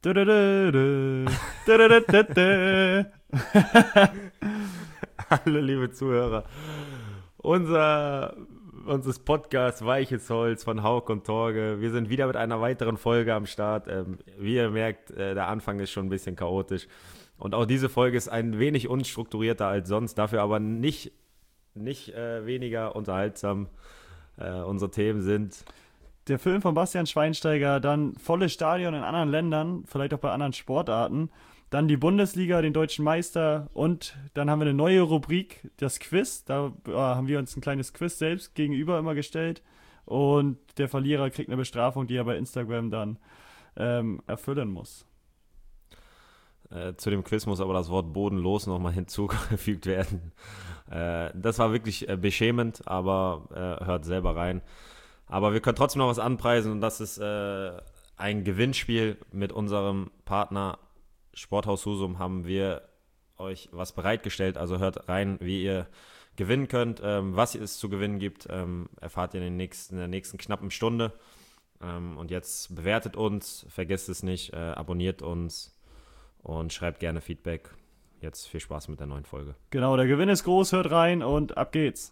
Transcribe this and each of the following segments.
Hallo liebe Zuhörer, unseres Podcasts Weiches Holz von Hauck und Torge. Wir sind wieder mit einer weiteren Folge am Start. Wie ihr merkt, der Anfang ist schon ein bisschen chaotisch. Und auch diese Folge ist ein wenig unstrukturierter als sonst, dafür aber nicht weniger unterhaltsam. Unsere Themen sind... Der Film von Bastian Schweinsteiger, dann volles Stadion in anderen Ländern, vielleicht auch bei anderen Sportarten, dann die Bundesliga, den deutschen Meister und dann haben wir eine neue Rubrik, das Quiz. Da haben wir uns ein kleines Quiz selbst gegenüber immer gestellt und der Verlierer kriegt eine Bestrafung, die er bei Instagram dann erfüllen muss. Zu dem Quiz muss aber das Wort bodenlos nochmal hinzugefügt werden. Das war wirklich beschämend, aber hört selber rein. Aber wir können trotzdem noch was anpreisen und das ist ein Gewinnspiel mit unserem Partner Sporthaus Husum haben wir euch was bereitgestellt. Also hört rein, wie ihr gewinnen könnt. Was es zu gewinnen gibt, erfahrt ihr in der nächsten knappen Stunde. Und jetzt bewertet uns, vergesst es nicht, abonniert uns und schreibt gerne Feedback. Jetzt viel Spaß mit der neuen Folge. Genau, der Gewinn ist groß, hört rein und ab geht's.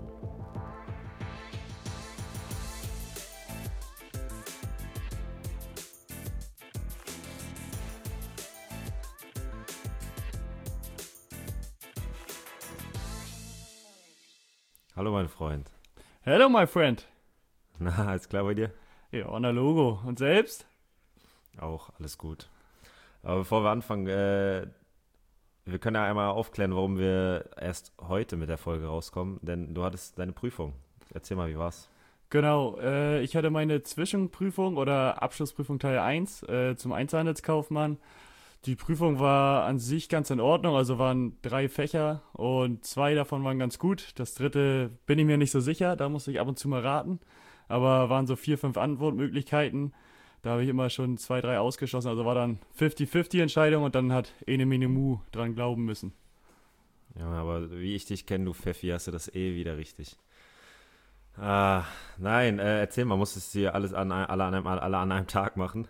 Hallo mein Freund. Hello my friend. Na, alles klar bei dir? Ja, na Logo. Und selbst? Auch, alles gut. Aber bevor wir anfangen, wir können ja einmal aufklären, warum wir erst heute mit der Folge rauskommen, denn du hattest deine Prüfung. Erzähl mal, wie war's? Genau, ich hatte meine Zwischenprüfung oder Abschlussprüfung Teil 1 zum Einzelhandelskaufmann. Die Prüfung war an sich ganz in Ordnung, also waren 3 Fächer und 2 davon waren ganz gut. Das dritte bin ich mir nicht so sicher, da musste ich ab und zu mal raten. Aber waren so 4, 5 Antwortmöglichkeiten. Da habe ich immer schon 2, 3 ausgeschlossen. Also war dann 50-50 Entscheidung und dann hat Ene Mene Mu dran glauben müssen. Ja, aber wie ich dich kenne, du Pfeffi, hast du das wieder richtig. Nein, erzähl mal, musstest du hier alle an einem Tag machen?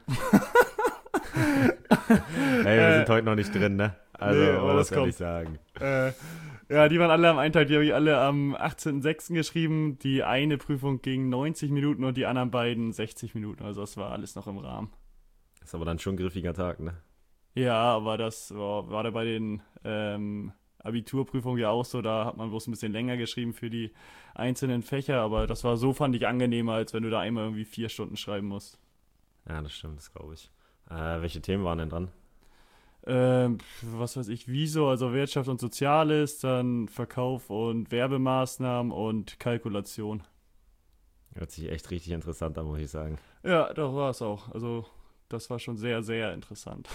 Hey, wir sind heute noch nicht drin, ne? Also, nee, aber was das soll ich sagen? Ja, die waren alle am einen Tag, die habe ich alle am 18.06. geschrieben. Die eine Prüfung ging 90 Minuten und die anderen beiden 60 Minuten. Also das war alles noch im Rahmen. Ist aber dann schon ein griffiger Tag, ne? Ja, aber das war da bei den Abiturprüfungen ja auch so. Da hat man bloß ein bisschen länger geschrieben für die einzelnen Fächer. Aber das war so, fand ich, angenehmer, als wenn du da einmal irgendwie 4 Stunden schreiben musst. Ja, das stimmt, das glaube ich. Welche Themen waren denn dran? Was weiß ich, Wieso, also Wirtschaft und Soziales, dann Verkauf und Werbemaßnahmen und Kalkulation. Hört sich echt richtig interessant an, muss ich sagen. Ja, doch war es auch. Also das war schon sehr, sehr interessant.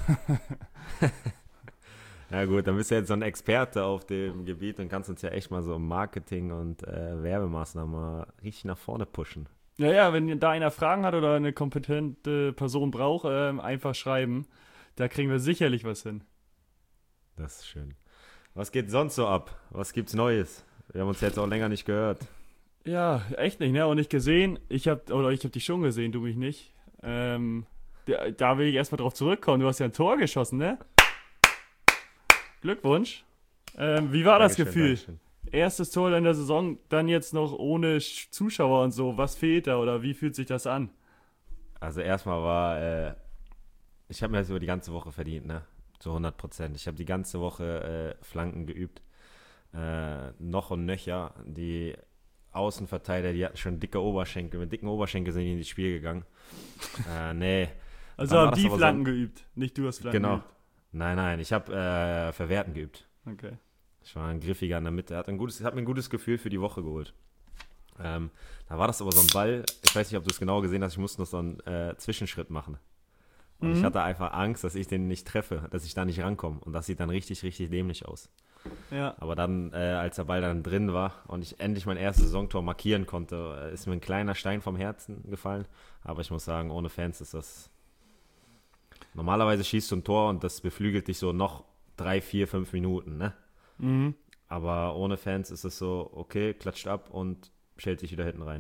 Ja gut, dann bist du jetzt so ein Experte auf dem Gebiet und kannst uns ja echt mal so Marketing und Werbemaßnahmen mal richtig nach vorne pushen. Ja, wenn da einer Fragen hat oder eine kompetente Person braucht, einfach schreiben. Da kriegen wir sicherlich was hin. Das ist schön. Was geht sonst so ab? Was gibt's Neues? Wir haben uns jetzt auch länger nicht gehört. Ja, echt nicht, ne? Und nicht gesehen. Ich hab dich schon gesehen, du mich nicht. Da will ich erstmal drauf zurückkommen. Du hast ja ein Tor geschossen, ne? Glückwunsch. Wie war das Gefühl? Dankeschön. Erstes Tor in der Saison, dann jetzt noch ohne Zuschauer und so. Was fehlt da oder wie fühlt sich das an? Also erstmal war, ich habe mir das über die ganze Woche verdient, ne? Zu 100%. Ich habe die ganze Woche Flanken geübt. Noch und nöcher. Die Außenverteidiger, die hatten schon dicke Oberschenkel. Mit dicken Oberschenkeln sind die in das Spiel gegangen. Nee. Also haben die Flanken geübt, nicht du hast Flanken geübt. Genau. Nein, ich habe Verwerten geübt. Okay. Ich war ein Griffiger in der Mitte. Hat mir ein gutes Gefühl für die Woche geholt. Da war das aber so ein Ball. Ich weiß nicht, ob du es genau gesehen hast. Ich musste noch so einen Zwischenschritt machen. Und ich hatte einfach Angst, dass ich den nicht treffe, dass ich da nicht rankomme. Und das sieht dann richtig, richtig dämlich aus. Ja. Aber dann, als der Ball dann drin war und ich endlich mein erstes Saisontor markieren konnte, ist mir ein kleiner Stein vom Herzen gefallen. Aber ich muss sagen, ohne Fans ist das... Normalerweise schießt du ein Tor und das beflügelt dich so noch 3, 4, 5 Minuten, ne? Aber ohne Fans ist es so, okay, klatscht ab und stellt sich wieder hinten rein.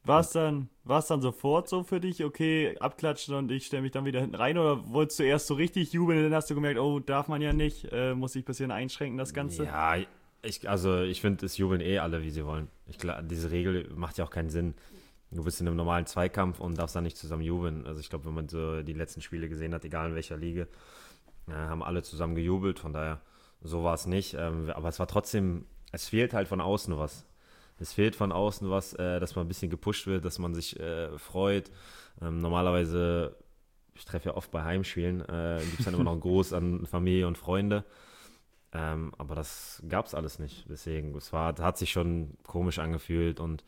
War es dann sofort so für dich, okay, abklatschen und ich stelle mich dann wieder hinten rein, oder wolltest du erst so richtig jubeln und dann hast du gemerkt, oh, darf man ja nicht, muss ich ein bisschen einschränken, das Ganze? Ja, ich finde, es jubeln eh alle, wie sie wollen. Diese Regel macht ja auch keinen Sinn. Du bist in einem normalen Zweikampf und darfst dann nicht zusammen jubeln. Also ich glaube, wenn man so die letzten Spiele gesehen hat, egal in welcher Liga, haben alle zusammen gejubelt. Von daher, so war es nicht. Aber es war trotzdem, es fehlt halt von außen was. Es fehlt von außen was, dass man ein bisschen gepusht wird, dass man sich freut. Normalerweise, ich treffe ja oft bei Heimspielen, gibt es dann immer noch einen Gruß an Familie und Freunde. Aber das gab es alles nicht. Deswegen, hat sich schon komisch angefühlt und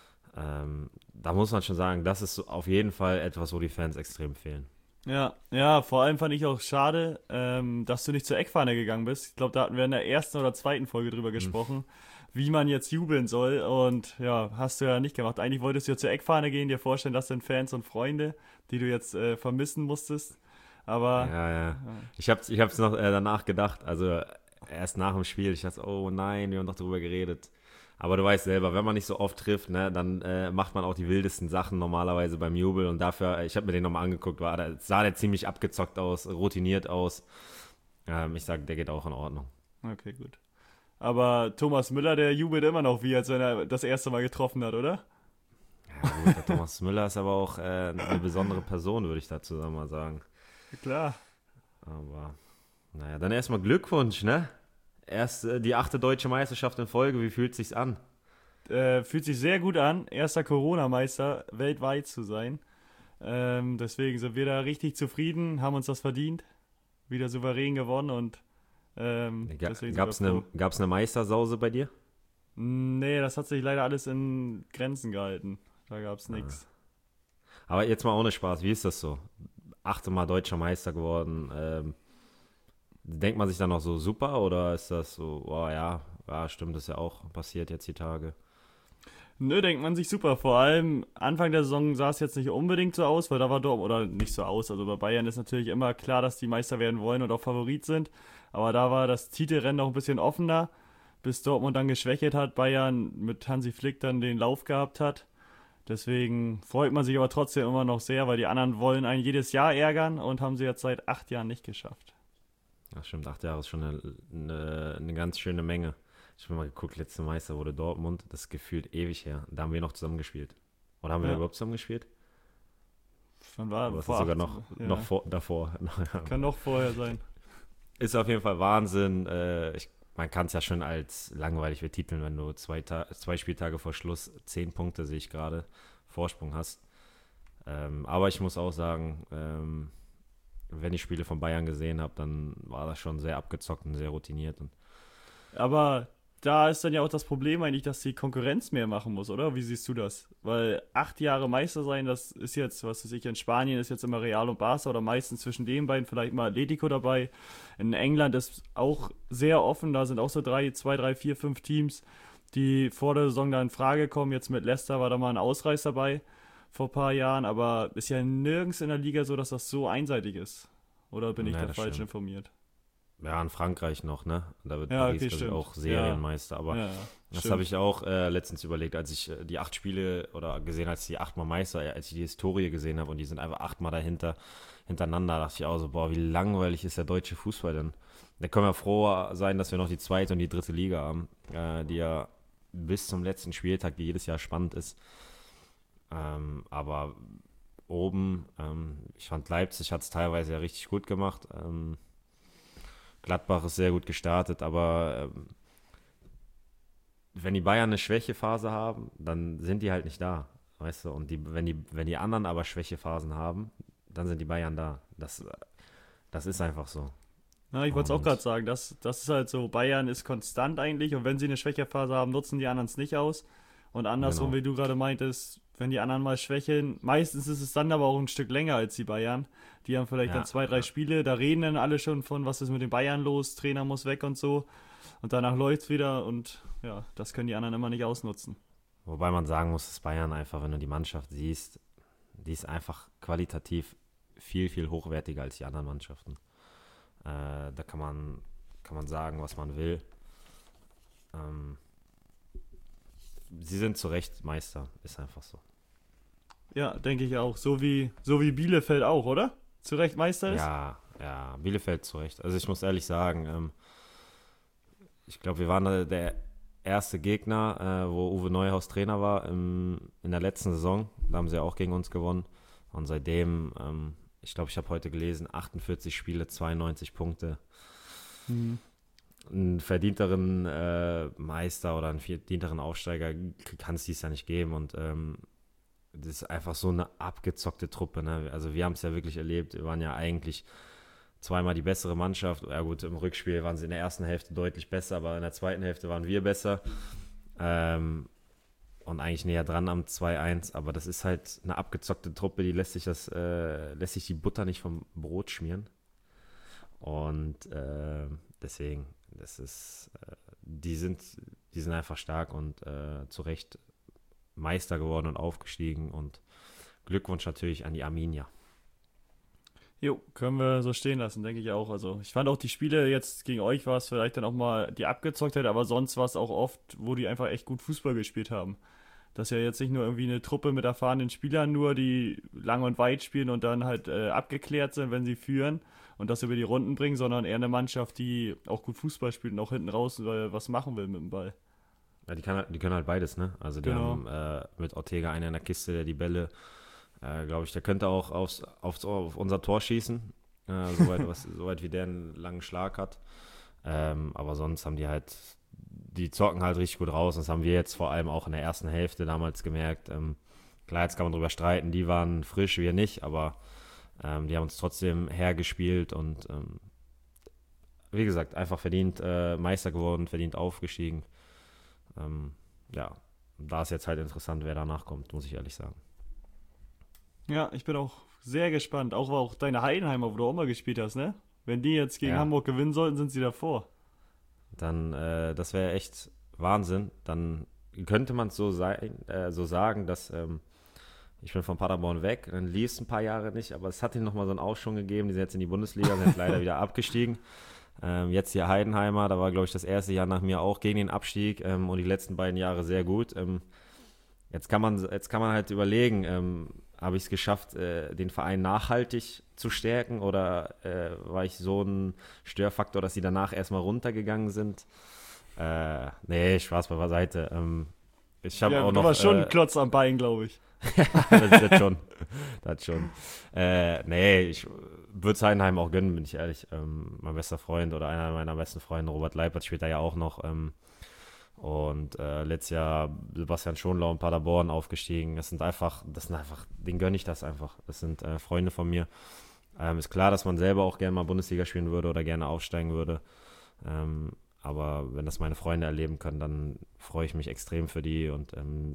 da muss man schon sagen, das ist so auf jeden Fall etwas, wo die Fans extrem fehlen. Ja, ja, vor allem fand ich auch schade, dass du nicht zur Eckfahne gegangen bist. Ich glaube, da hatten wir in der ersten oder zweiten Folge drüber gesprochen, wie man jetzt jubeln soll. Und ja, hast du ja nicht gemacht. Eigentlich wolltest du ja zur Eckfahne gehen, dir vorstellen, das sind Fans und Freunde, die du jetzt vermissen musstest. Aber Ja. Ich hab's noch danach gedacht, also erst nach dem Spiel, ich dachte, oh nein, wir haben doch darüber geredet. Aber du weißt selber, wenn man nicht so oft trifft, ne, dann macht man auch die wildesten Sachen normalerweise beim Jubel. Und dafür, ich habe mir den nochmal angeguckt, sah der ziemlich abgezockt aus, routiniert aus. Ich sage, der geht auch in Ordnung. okay, gut. Aber Thomas Müller, der jubelt immer noch, wie als wenn er das erste Mal getroffen hat, oder? Ja gut, der Thomas Müller ist aber auch eine besondere Person, würde ich dazu mal sagen. Klar. Aber naja, dann erstmal Glückwunsch, ne? Erst die 8. deutsche Meisterschaft in Folge, wie fühlt sich's an? Fühlt sich sehr gut an, erster Corona-Meister weltweit zu sein. Deswegen sind wir da richtig zufrieden, haben uns das verdient. Wieder souverän gewonnen und deswegen Gab's sind wir froh. gab's eine Meistersause bei dir? Nee, das hat sich leider alles in Grenzen gehalten. Da gab's nichts. Aber jetzt mal ohne Spaß, wie ist das so? 8. Mal deutscher Meister geworden. Denkt man sich dann noch so super oder ist das so, oh ja, stimmt, das ist ja auch passiert jetzt die Tage. Nö, denkt man sich super. Vor allem Anfang der Saison sah es jetzt nicht unbedingt so aus, weil da war Dortmund, oder nicht so aus, also bei Bayern ist natürlich immer klar, dass die Meister werden wollen und auch Favorit sind. Aber da war das Titelrennen noch ein bisschen offener, bis Dortmund dann geschwächt hat, Bayern mit Hansi Flick dann den Lauf gehabt hat. Deswegen freut man sich aber trotzdem immer noch sehr, weil die anderen wollen einen jedes Jahr ärgern und haben sie jetzt seit 8 Jahren nicht geschafft. Ach stimmt, 8 Jahre ist schon eine ganz schöne Menge. Ich habe mal geguckt, letzte Meister wurde Dortmund, das ist gefühlt ewig her. Da haben wir noch zusammen gespielt. Oder haben wir da Ja, überhaupt zusammen gespielt? wann war Aber es ist vor sogar 8, noch ja, davor. kann noch vorher sein. Ist auf jeden Fall Wahnsinn. Man kann es ja schon als langweilig betiteln, wenn du 2 Spieltage vor Schluss 10 Punkte, sehe ich gerade, Vorsprung hast. Aber ich muss auch sagen, wenn ich Spiele von Bayern gesehen habe, dann war das schon sehr abgezockt und sehr routiniert. Und Aber da ist dann ja auch das Problem eigentlich, dass die Konkurrenz mehr machen muss, oder? Wie siehst du das? Weil 8 Jahre Meister sein, das ist jetzt, was weiß ich, in Spanien ist jetzt immer Real und Barca oder meistens zwischen den beiden vielleicht mal Atletico dabei. In England ist auch sehr offen, da sind auch so 5 Teams, die vor der Saison da in Frage kommen. Jetzt mit Leicester war da mal ein Ausreißer dabei vor ein paar Jahren, aber ist ja nirgends in der Liga so, dass das so einseitig ist. Oder bin ich naja, da das falsch stimmt. informiert? Ja, in Frankreich noch, ne? Da wird Ja, Paris, okay, glaube ich, stimmt. auch Ja, Serienmeister. Aber ja, ja, das habe stimmt. ich auch letztens überlegt, als ich die 8 Spiele oder gesehen, als die 8-mal Meister, als ich die Historie gesehen habe und die sind einfach 8-mal hintereinander, dachte ich auch so, boah, wie langweilig ist der deutsche Fußball denn? Da können wir froh sein, dass wir noch die zweite und die dritte Liga haben, die ja bis zum letzten Spieltag, die jedes Jahr spannend ist. Aber oben, ich fand Leipzig hat es teilweise ja richtig gut gemacht. Gladbach ist sehr gut gestartet, aber wenn die Bayern eine Schwächephase haben, dann sind die halt nicht da, weißt du? Und wenn die anderen aber Schwächephasen haben, dann sind die Bayern da. Das ist einfach so. Ja, ich wollte es auch gerade Und sagen, das ist halt so, Bayern ist konstant eigentlich und wenn sie eine Schwächephase haben, nutzen die anderen es nicht aus. Und andersrum, genau. wie du gerade meintest, wenn die anderen mal schwächeln, meistens ist es dann aber auch ein Stück länger als die Bayern. Die haben vielleicht dann Ja, 2, 3 Spiele, da reden dann alle schon von, was ist mit den Bayern los, Trainer muss weg und so. Und danach läuft's wieder und ja, das können die anderen immer nicht ausnutzen. wobei man sagen muss, dass Bayern einfach, wenn du die Mannschaft siehst, die ist einfach qualitativ viel, viel hochwertiger als die anderen Mannschaften. Da kann man sagen, was man will. Ähm, Sie sind zu Recht Meister, ist einfach so. Ja, denke ich auch. So wie Bielefeld auch, oder? Zu Recht Meister ist? Ja, Bielefeld zu Recht. Also ich muss ehrlich sagen, ich glaube, wir waren da der erste Gegner, wo Uwe Neuhaus Trainer war in der letzten Saison. Da haben sie ja auch gegen uns gewonnen. Und seitdem, ich glaube, ich habe heute gelesen, 48 Spiele, 92 Punkte. Mhm. Einen verdienteren Meister oder einen verdienteren Aufsteiger kann es dies ja nicht geben. Und das ist einfach so eine abgezockte Truppe. Ne? Also wir haben es ja wirklich erlebt. Wir waren ja eigentlich zweimal die bessere Mannschaft. Ja gut, im Rückspiel waren sie in der ersten Hälfte deutlich besser, aber in der zweiten Hälfte waren wir besser. Und eigentlich näher dran am 2-1. Aber das ist halt eine abgezockte Truppe, die lässt sich die Butter nicht vom Brot schmieren. Und deswegen, die sind einfach stark und zu Recht Meister geworden und aufgestiegen. Und Glückwunsch natürlich an die Arminia. Jo, können wir so stehen lassen, denke ich auch. Also ich fand auch die Spiele jetzt gegen euch war es vielleicht dann auch mal die Abgezocktheit, aber sonst war es auch oft, wo die einfach echt gut Fußball gespielt haben. Das ist ja jetzt nicht nur irgendwie eine Truppe mit erfahrenen Spielern nur, die lang und weit spielen und dann halt abgeklärt sind, wenn sie führen und das über die Runden bringen, sondern eher eine Mannschaft, die auch gut Fußball spielt und auch hinten raus was machen will mit dem Ball. Ja, die können halt beides, ne? Also die Genau. haben mit Ortega einen in der Kiste, der die Bälle, glaube ich, der könnte auch auf unser Tor schießen, soweit wie der einen langen Schlag hat. Aber sonst haben die zocken halt richtig gut raus. Das haben wir jetzt vor allem auch in der ersten Hälfte damals gemerkt. Klar, jetzt kann man drüber streiten, die waren frisch, wir nicht, aber die haben uns trotzdem hergespielt und wie gesagt, einfach verdient Meister geworden, verdient aufgestiegen. Ja, da ist jetzt halt interessant, wer danach kommt, muss ich ehrlich sagen. Ja, ich bin auch sehr gespannt. Auch deine Heidenheimer, wo du auch mal gespielt hast, ne? Wenn die jetzt gegen Ja, Hamburg gewinnen sollten, sind sie davor. dann, das wäre echt Wahnsinn. Dann könnte man es so sagen, dass ich bin von Paderborn weg, dann lief es ein paar Jahre nicht, aber es hat ihnen nochmal so einen Aufschwung gegeben. Die sind jetzt in die Bundesliga, sind jetzt leider wieder abgestiegen. Jetzt hier Heidenheimer, da war, glaube ich, das erste Jahr nach mir auch gegen den Abstieg und die letzten beiden Jahre sehr gut. Jetzt kann man halt überlegen, habe ich es geschafft, den Verein nachhaltig zu stärken oder war ich so ein Störfaktor, dass sie danach erstmal runtergegangen sind? Nee, Spaß beiseite. Ich habe Ja, auch du noch. warst schon ein Klotz am Bein, glaube ich. Das schon. Das schon. Nee, ich würde Heidenheim auch gönnen, bin ich ehrlich. Mein bester Freund oder einer meiner besten Freunde, Robert Leipert, spielt da ja auch noch. Und letztes Jahr Sebastian Schonlau und Paderborn aufgestiegen. Denen gönne ich das einfach. Das sind Freunde von mir. Ist klar, dass man selber auch gerne mal Bundesliga spielen würde oder gerne aufsteigen würde. Aber wenn das meine Freunde erleben können, dann freue ich mich extrem für die. Und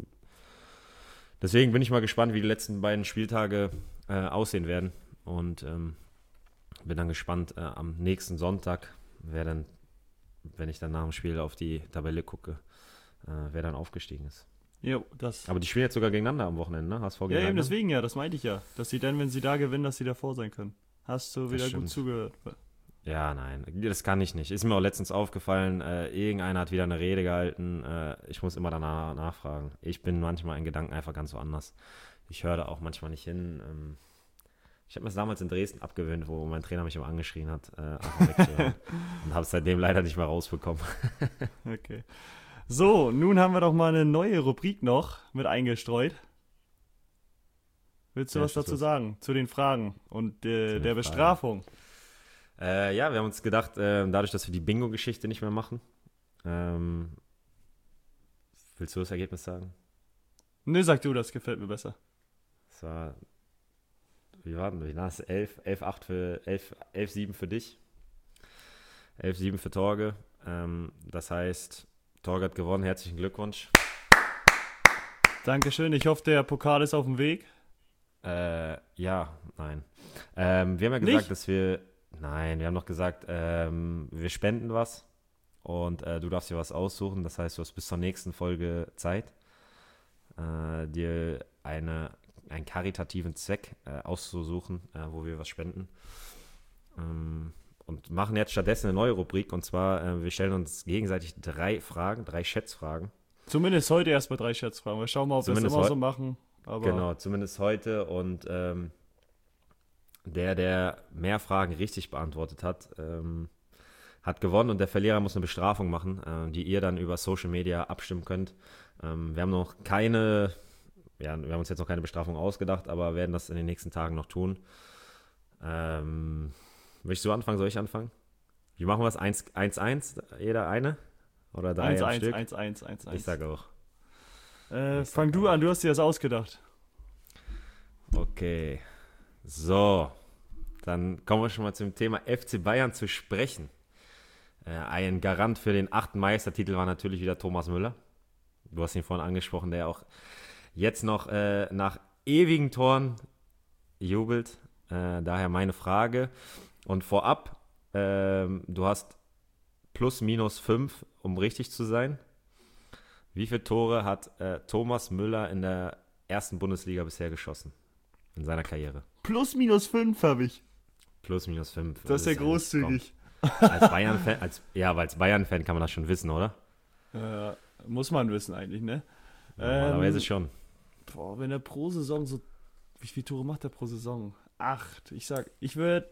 deswegen bin ich mal gespannt, wie die letzten beiden Spieltage aussehen werden. Und bin dann gespannt am nächsten Sonntag, wer dann, wenn ich dann nach dem Spiel auf die Tabelle gucke, wer dann aufgestiegen ist. Jo, das. Aber die spielen jetzt sogar gegeneinander am Wochenende, ne? HSV Ja, gegen eben Heidenheim. deswegen ja, das meinte ich ja. Dass sie dann, wenn sie da gewinnen, dass sie davor sein können. Hast du Das wieder gut stimmt. zugehört. Ja, nein, das kann ich nicht. Ist mir auch letztens aufgefallen, irgendeiner hat wieder eine Rede gehalten. Ich muss immer danach nachfragen. Ich bin manchmal in Gedanken einfach ganz woanders. Ich höre da auch manchmal nicht hin. Ich habe mir das damals in Dresden abgewöhnt, wo mein Trainer mich immer angeschrien hat, einfach wegzuhören. Und habe es seitdem leider nicht mehr rausbekommen. Okay. So, nun haben wir doch mal eine neue Rubrik noch mit eingestreut. Willst du Ja, was schieß dazu los. sagen? Zu den Fragen und Zu den der Fragen. Bestrafung? Ja, wir haben uns gedacht, dadurch, dass wir die Bingo-Geschichte nicht mehr machen, willst du das Ergebnis sagen? Nö, sag du, das gefällt mir besser. Es war, wie war denn das? 11-8 für 11-7 für dich, 11-7 für Torge. Das heißt, Torge hat gewonnen, herzlichen Glückwunsch. Dankeschön, ich hoffe, der Pokal ist auf dem Weg. Ja, nein. Wir haben ja gesagt, Nicht? Nein, wir haben noch gesagt, wir spenden was und du darfst dir was aussuchen. Das heißt, du hast bis zur nächsten Folge Zeit, dir einen karitativen Zweck auszusuchen, wo wir was spenden. Und machen jetzt stattdessen eine neue Rubrik und zwar, wir stellen uns gegenseitig 3 Schätzfragen. Zumindest heute erstmal 3 Schätzfragen. Wir schauen mal, ob wir es Zumindest immer heu- so machen. Aber Genau, zumindest heute. Und der mehr Fragen richtig beantwortet hat, hat gewonnen. Und der Verlierer muss eine Bestrafung machen, die ihr dann über Social Media abstimmen könnt. Wir haben noch keine, ja, wir haben uns jetzt noch keine Bestrafung ausgedacht, aber werden das in den nächsten Tagen noch tun. Willst du anfangen? Soll ich anfangen? Wie machen wir es? 1-1, jeder eine? Oder 3 am 1-1, Stück? 1-1, 1-1. Ich sage auch. Fang du an, du hast dir das ausgedacht. Okay. So. Dann kommen wir schon mal zum Thema FC Bayern zu sprechen. Ein Garant für den 8. Meistertitel war natürlich wieder Thomas Müller. Du hast ihn vorhin angesprochen, der auch jetzt noch nach ewigen Toren jubelt. Daher meine Frage. Und vorab, du hast plus minus 5, um richtig zu sein. Wie viele Tore hat Thomas Müller in der ersten Bundesliga bisher geschossen? In seiner Karriere? Plus minus 5 habe ich. Plus minus 5. Das ist ja großzügig. Als Bayern-Fan, als Bayern-Fan kann man das schon wissen, oder? Muss man wissen eigentlich, ne? Normalerweise schon. Boah, wenn er pro Saison so... Wie viele Tore macht er pro Saison? 8. Ich würde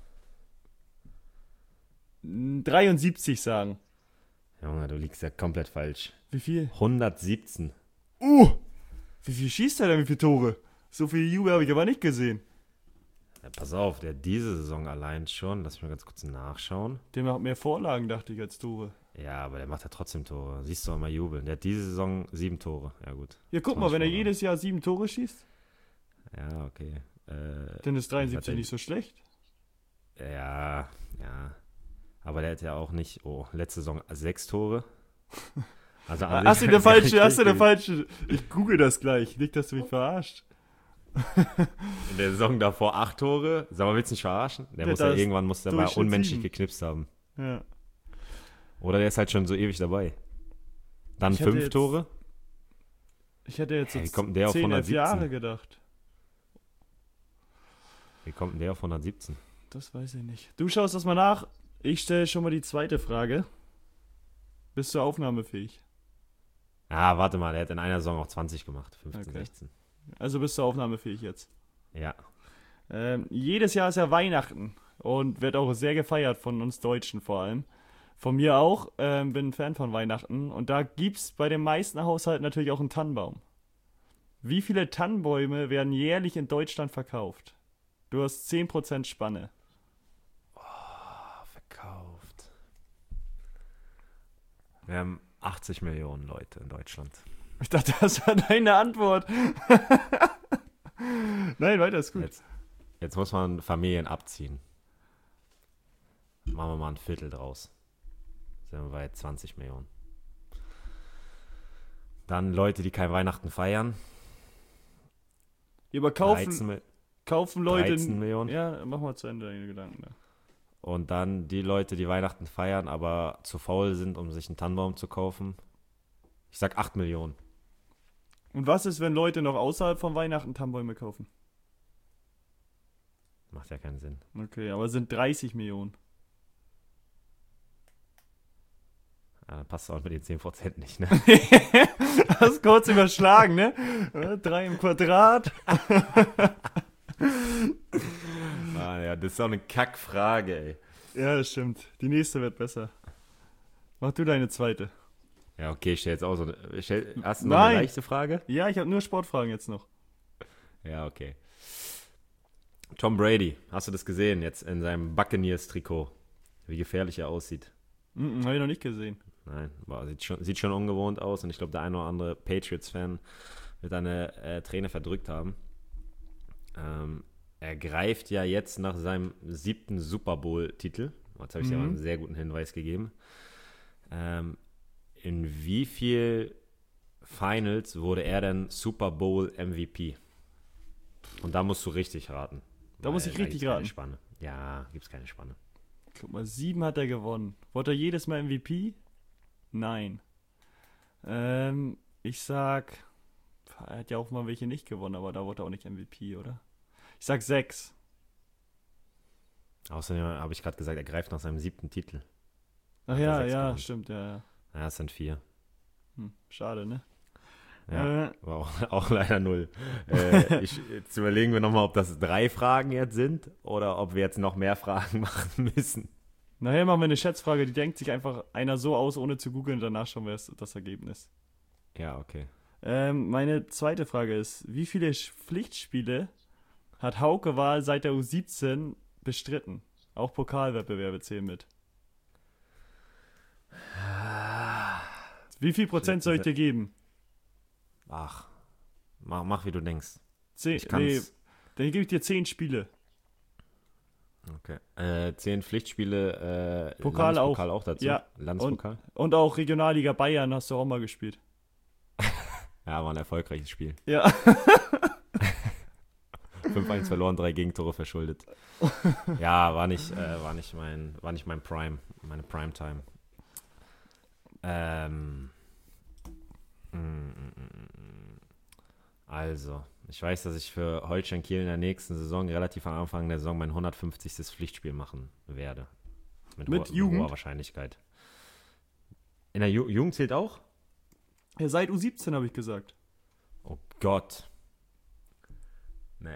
73 sagen. Junge, du liegst ja komplett falsch. Wie viel? 117. Wie viel schießt er denn, wie viele Tore? So viel Jubel habe ich aber nicht gesehen. Ja, pass auf, der hat diese Saison allein schon, lass mich mal ganz kurz nachschauen. Der macht mehr Vorlagen, dachte ich, als Tore. Ja, aber der macht ja trotzdem Tore. Siehst du, mal jubeln. Der hat diese Saison 7 Tore. Ja, gut. Ja, guck mal, wenn er jedes Jahr 7 Tore schießt, Ja, okay. dann ist 73 hat er- nicht so schlecht. Ja. Aber der hat ja auch nicht, letzte Saison 6 Tore. Also an Hast du sich eine gar nicht falsche, hast du eine schlecht falsche... Ich google das gleich, nicht, dass du mich verarscht. gewesen. In der Saison davor 8 Tore. Sag mal, willst du mich verarschen? Der Ja, muss ja das irgendwann mal Durchschnitt unmenschlich 7. geknipst haben. Ja. Oder der ist halt schon so ewig dabei. Dann Ich hätte 5 jetzt- Tore. Ich hätte jetzt so Wie kommt denn der auf 10, 11 117? Jahre gedacht. Wie kommt denn der auf 117? Das weiß ich nicht. Du schaust das mal nach. Ich stelle schon mal die zweite Frage. Bist du aufnahmefähig? Ah, warte mal, der hat in einer Saison auch 20 gemacht. 15, Okay. 16. Also bist du aufnahmefähig jetzt. Ja. Jedes Jahr ist ja Weihnachten und wird auch sehr gefeiert von uns Deutschen vor allem. Von mir auch, bin ein Fan von Weihnachten und da gibt's bei den meisten Haushalten natürlich auch einen Tannenbaum. Wie viele Tannenbäume werden jährlich in Deutschland verkauft? Du hast 10% Spanne. Verkauft. Wir haben 80 Millionen Leute in Deutschland. Ich dachte, das war deine Antwort. Nein, weiter ist gut. Jetzt muss man Familien abziehen. Machen wir mal ein Viertel draus. Sind wir bei 20 Millionen. Dann Leute, die kein Weihnachten feiern. Überkaufen 13, kaufen Leute. 13 Millionen. Ja, mach mal zu Ende deine Gedanken. Da. Und dann die Leute, die Weihnachten feiern, aber zu faul sind, um sich einen Tannenbaum zu kaufen. Ich sag 8 Millionen. Und was ist, wenn Leute noch außerhalb von Weihnachten Tannenbäume kaufen? Macht ja keinen Sinn. Okay, aber es sind 30 Millionen. Ja, dann passt auch mit den 10% nicht, ne? Hast kurz überschlagen, ne? 3 im Quadrat. Ja, das ist auch eine Kackfrage, ey. Ja, das stimmt. Die nächste wird besser. Mach du deine zweite. Ja, okay, ich stelle jetzt auch so eine. Hast du noch eine Nein. leichte Frage? Ja, ich habe nur Sportfragen jetzt noch. Ja, okay. Tom Brady, hast du das gesehen jetzt in seinem Buccaneers-Trikot? Wie gefährlich er aussieht. Habe ich noch nicht gesehen. Nein, boah, sieht schon ungewohnt aus und ich glaube, der eine oder andere Patriots-Fan wird eine Träne verdrückt haben. Er greift ja jetzt nach seinem 7. Super Bowl-Titel. Jetzt habe ich dir aber einen sehr guten Hinweis gegeben. In wie viel Finals wurde er denn Super Bowl MVP? Und da musst du richtig raten. Da muss ich Weil richtig gibt's keine raten. Spanne. Ja, gibt's keine Spanne. Guck mal, 7 hat er gewonnen. Wurde er jedes Mal MVP? Nein. Ich sag, er hat ja auch mal welche nicht gewonnen, aber da wurde er auch nicht MVP, oder? Ich sag 6. Außerdem habe ich gerade gesagt, er greift nach seinem 7. Titel. Ach Hat er ja, 6 ja, gewonnen. stimmt, ja, ja. Ja, es sind 4. Schade, ne? Ja, war auch leider 0. Jetzt überlegen wir nochmal, ob das 3 Fragen jetzt sind oder ob wir jetzt noch mehr Fragen machen müssen. Nachher machen wir eine Schätzfrage, die denkt sich einfach einer so aus, ohne zu googeln, danach schauen wir das Ergebnis. Ja, okay. Meine zweite Frage ist, wie viele Pflichtspiele hat Hauke Wahl seit der U17 bestritten? Auch Pokalwettbewerbe zählen mit. Wie viel Prozent soll ich dir geben? Ach, mach wie du denkst. 10, nee, dann gebe ich dir 10 Spiele. Okay. 10 Pflichtspiele, Pokal Landespokal auch dazu. Ja. Landespokal. Und auch Regionalliga Bayern hast du auch mal gespielt. Ja, war ein erfolgreiches Spiel. Ja. 5-1 verloren, 3 Gegentore verschuldet. Ja, war nicht mein Prime, meine Primetime. Also, ich weiß, dass ich für Holstein Kiel in der nächsten Saison relativ am Anfang der Saison mein 150. Pflichtspiel machen werde. Mit Jugend? Hoher Wahrscheinlichkeit. In der Jugend zählt auch? Ja, seit U17 habe ich gesagt. Oh Gott. Nee.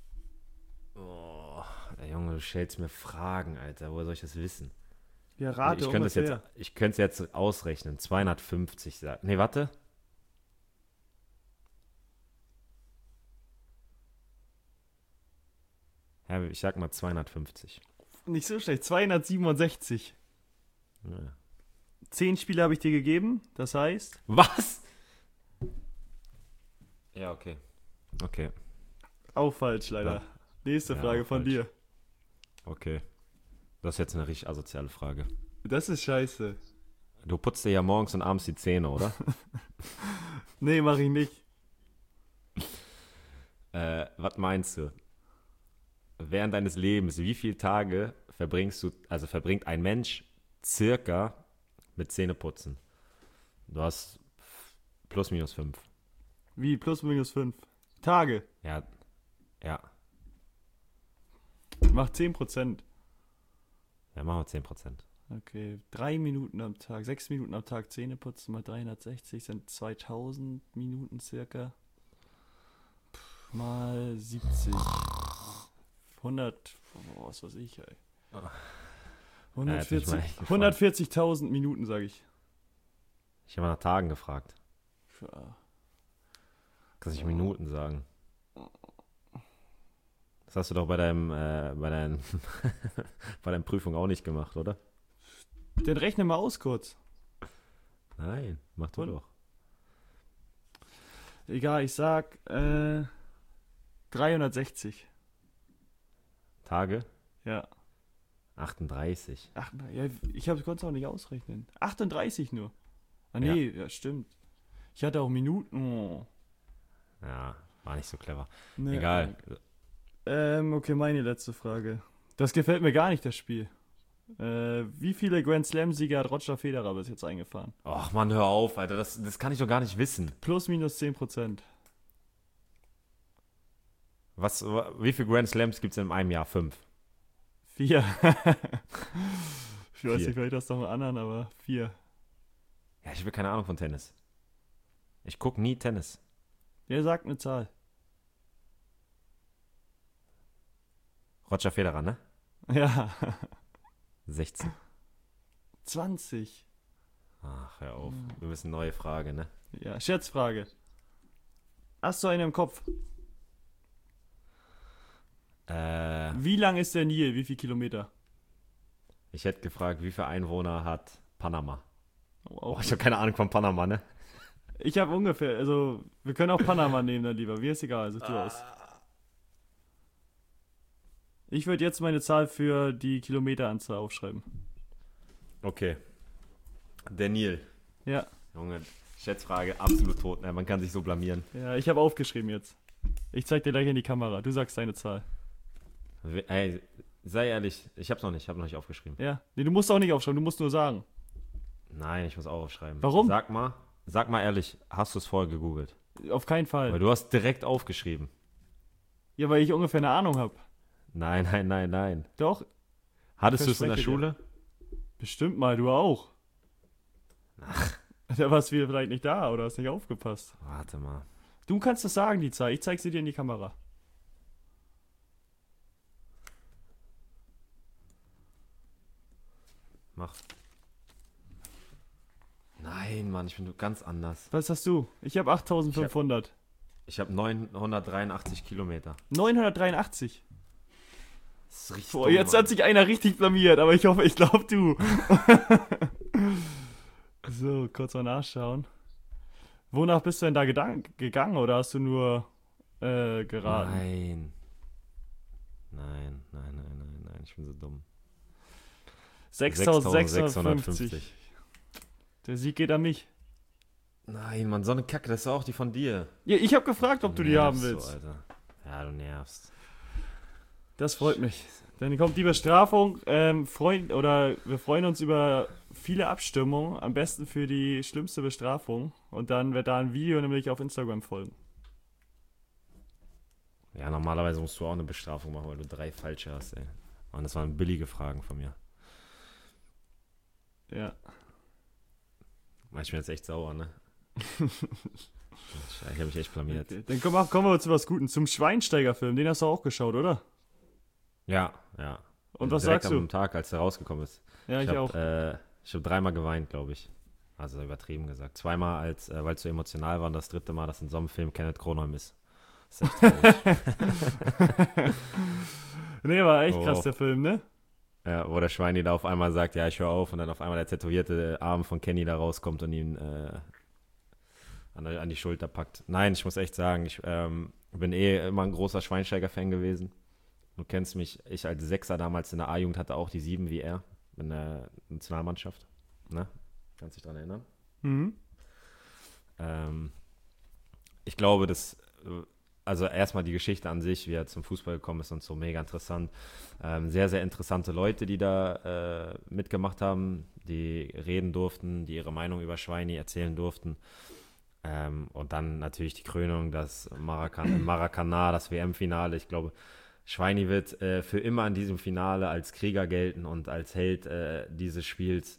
Oh, der Junge, du stellst mir Fragen, Alter. Woher soll ich das wissen? Ja, rate ich könnte es jetzt ausrechnen. 250 sagen. Nee, warte. Ja, ich sag mal 250. Nicht so schlecht, 267. Ja. 10 Spiele habe ich dir gegeben, das heißt... Was? Ja, okay. Okay. Auch falsch, leider. Ja. Nächste Frage von dir. Okay. Das ist jetzt eine richtig asoziale Frage. Das ist scheiße. Du putzt dir ja morgens und abends die Zähne, oder? Nee, mach ich nicht. Was meinst du? Während deines Lebens, wie viele Tage verbringt ein Mensch circa mit Zähneputzen? Du hast plus minus 5. Wie? Plus minus 5. Tage. Ja. Macht 10%. Ja, machen wir 10%. Okay, 3 Minuten am Tag, 6 Minuten am Tag Zähne putzen mal 360 sind 2000 Minuten circa. Mal 70. 100, was weiß ich, ey. 140.000 Minuten, sage ich. Ich habe nach Tagen gefragt. Ja. Kannst nicht Minuten sagen. Das hast du doch bei deiner Prüfung auch nicht gemacht, oder? Den rechne mal aus kurz. Nein, mach du doch. Egal, ich sag 360. Tage? Ja. 38. Ach, ja, ich konnte es auch nicht ausrechnen. 38 nur. Ah nee, ja, stimmt. Ich hatte auch Minuten. Oh. Ja, war nicht so clever. Nee. Egal. Okay, meine letzte Frage. Das gefällt mir gar nicht, das Spiel. Wie viele Grand Slam-Sieger hat Roger Federer bis jetzt eingefahren? Och Mann, hör auf, Alter. Das kann ich doch gar nicht wissen. Plus minus 10%. Wie viele Grand Slams gibt es in einem Jahr? 5. 4. Ich weiß nicht, vielleicht das noch einen anderen, aber 4. Ja, ich habe keine Ahnung von Tennis. Ich gucke nie Tennis. Wer sagt eine Zahl? Roger Federer, ne? Ja. 16. 20. Ach, hör auf. Wir müssen eine neue Frage, ne? Ja, Schätzfrage. Hast du einen im Kopf? Wie lang ist der Nil? Wie viele Kilometer? Ich hätte gefragt, wie viele Einwohner hat Panama? Oh, Ich habe keine Ahnung von Panama, ne? Ich habe ungefähr, also wir können auch Panama nehmen dann lieber. Mir ist egal, such du aus. Ich würde jetzt meine Zahl für die Kilometeranzahl aufschreiben. Okay. Der Nil. Ja. Junge, Schätzfrage, absolut tot, ne? Man kann sich so blamieren. Ja, ich habe aufgeschrieben jetzt. Ich zeig dir gleich in die Kamera. Du sagst deine Zahl. Ey, sei ehrlich, ich habe noch nicht aufgeschrieben. Ja. Nee, du musst auch nicht aufschreiben, du musst nur sagen. Nein, ich muss auch aufschreiben. Warum? Sag mal ehrlich, hast du es vorher gegoogelt? Auf keinen Fall. Weil du hast direkt aufgeschrieben. Ja, weil ich ungefähr eine Ahnung habe. Nein. Doch? Hattest du es in der Schule? Bestimmt mal, du auch. Ach, Da warst du vielleicht nicht da oder hast nicht aufgepasst. Warte mal. Du kannst das sagen, die Zahl. Ich zeig sie dir in die Kamera. Mach. Nein, Mann, ich bin ganz anders. Was hast du? Ich habe 8500. Ich habe 983 Kilometer. 983. Das ist richtig Boah, dumm, jetzt Mann. hat sich einer richtig blamiert, aber ich hoffe, ich glaube du. So, kurz mal nachschauen. Wonach bist du denn da gegangen oder hast du nur geraten? Nein, ich bin so dumm. 6650. Der Sieg geht an mich. Nein, Mann, so eine Kacke, das ist auch die von dir. Ja, ich habe gefragt, ob du die haben Nervst willst. So, Alter. Ja, du nervst. Das freut mich. Dann kommt die Bestrafung. Wir freuen uns über viele Abstimmungen. Am besten für die schlimmste Bestrafung. Und dann wird da ein Video nämlich auf Instagram folgen. Ja, normalerweise musst du auch eine Bestrafung machen, weil du 3 falsche hast, ey. Und das waren billige Fragen von mir. Ja. Ich bin jetzt echt sauer, ne? Ich habe mich echt blamiert. Okay. Dann kommen wir zu was Guten. Zum Schweinsteiger-Film. Den hast du auch geschaut, oder? Ja. Und was Direkt sagst du? am Tag, als er rausgekommen ist. Ja, ich auch. Ich habe 3-mal geweint, glaube ich. Also übertrieben gesagt. 2-mal, weil es so emotional war, und das 3. Mal, dass in so einem Film Kenneth Kronholm ist. Das ist echt traurig. Nee, war echt krass, der Film, ne? Ja, wo der Schweini da auf einmal sagt, ja, ich höre auf, und dann auf einmal der tätowierte Arm von Kenny da rauskommt und ihn an die Schulter packt. Nein, ich muss echt sagen, ich bin immer ein großer Schweinsteiger-Fan gewesen. Du kennst mich, ich als Sechser damals in der A-Jugend hatte auch die 7 wie er in der Nationalmannschaft. Ne? Kannst dich dran erinnern? Mhm. Ich glaube, also erstmal die Geschichte an sich, wie er zum Fußball gekommen ist und so, mega interessant. Sehr, sehr interessante Leute, die da mitgemacht haben, die reden durften, die ihre Meinung über Schweini erzählen durften. Und dann natürlich die Krönung, das Maracanã, das WM-Finale. Ich glaube, Schweini wird für immer in diesem Finale als Krieger gelten und als Held dieses Spiels.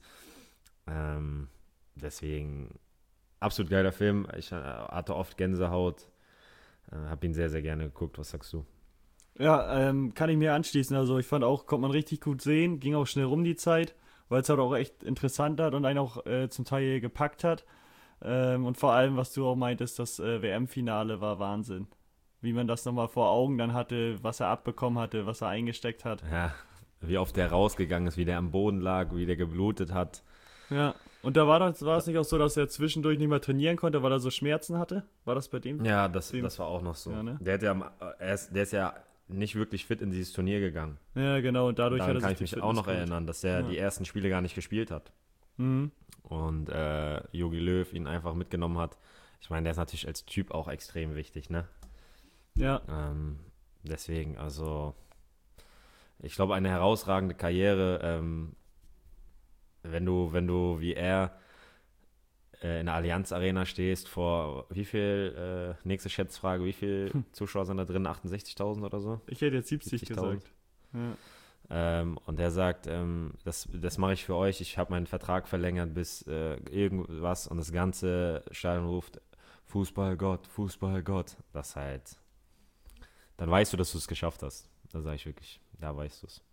Deswegen absolut geiler Film. Ich hatte oft Gänsehaut. Hab ihn sehr, sehr gerne geguckt. Was sagst du? Ja, kann ich mir anschließen. Also ich fand auch, konnte man richtig gut sehen. Ging auch schnell rum die Zeit, weil es halt auch echt interessant hat und einen auch zum Teil gepackt hat. Und vor allem, was du auch meintest, das WM-Finale war Wahnsinn. Wie man das nochmal vor Augen dann hatte, was er abbekommen hatte, was er eingesteckt hat. Ja, wie oft der rausgegangen ist, wie der am Boden lag, wie der geblutet hat. Ja, und da war es nicht auch so, dass er zwischendurch nicht mehr trainieren konnte, weil er so Schmerzen hatte? War das bei dem? Ja, das war auch noch so. Ja, ne? Der ist ja nicht wirklich fit in dieses Turnier gegangen. Ja, genau, und dadurch Daran hat er kann sich ich die mich auch noch Fitness geholt. erinnern, dass er die ersten Spiele gar nicht gespielt hat. Mhm. Und Jogi Löw ihn einfach mitgenommen hat. Ich meine, der ist natürlich als Typ auch extrem wichtig, ne? Ja. Deswegen, also ich glaube, eine herausragende Karriere, wenn du wie er in der Allianz Arena stehst vor, wie viel, nächste Schätzfrage, wie viel Zuschauer sind da drin? 68.000 oder so? Ich hätte jetzt 70 70.000. gesagt. Ja. Und er sagt, das mache ich für euch, ich habe meinen Vertrag verlängert bis irgendwas, und das ganze Stadion ruft, Fußballgott, Fußballgott. Das halt, dann weißt du, dass du es geschafft hast. Da sage ich wirklich, da weißt du es.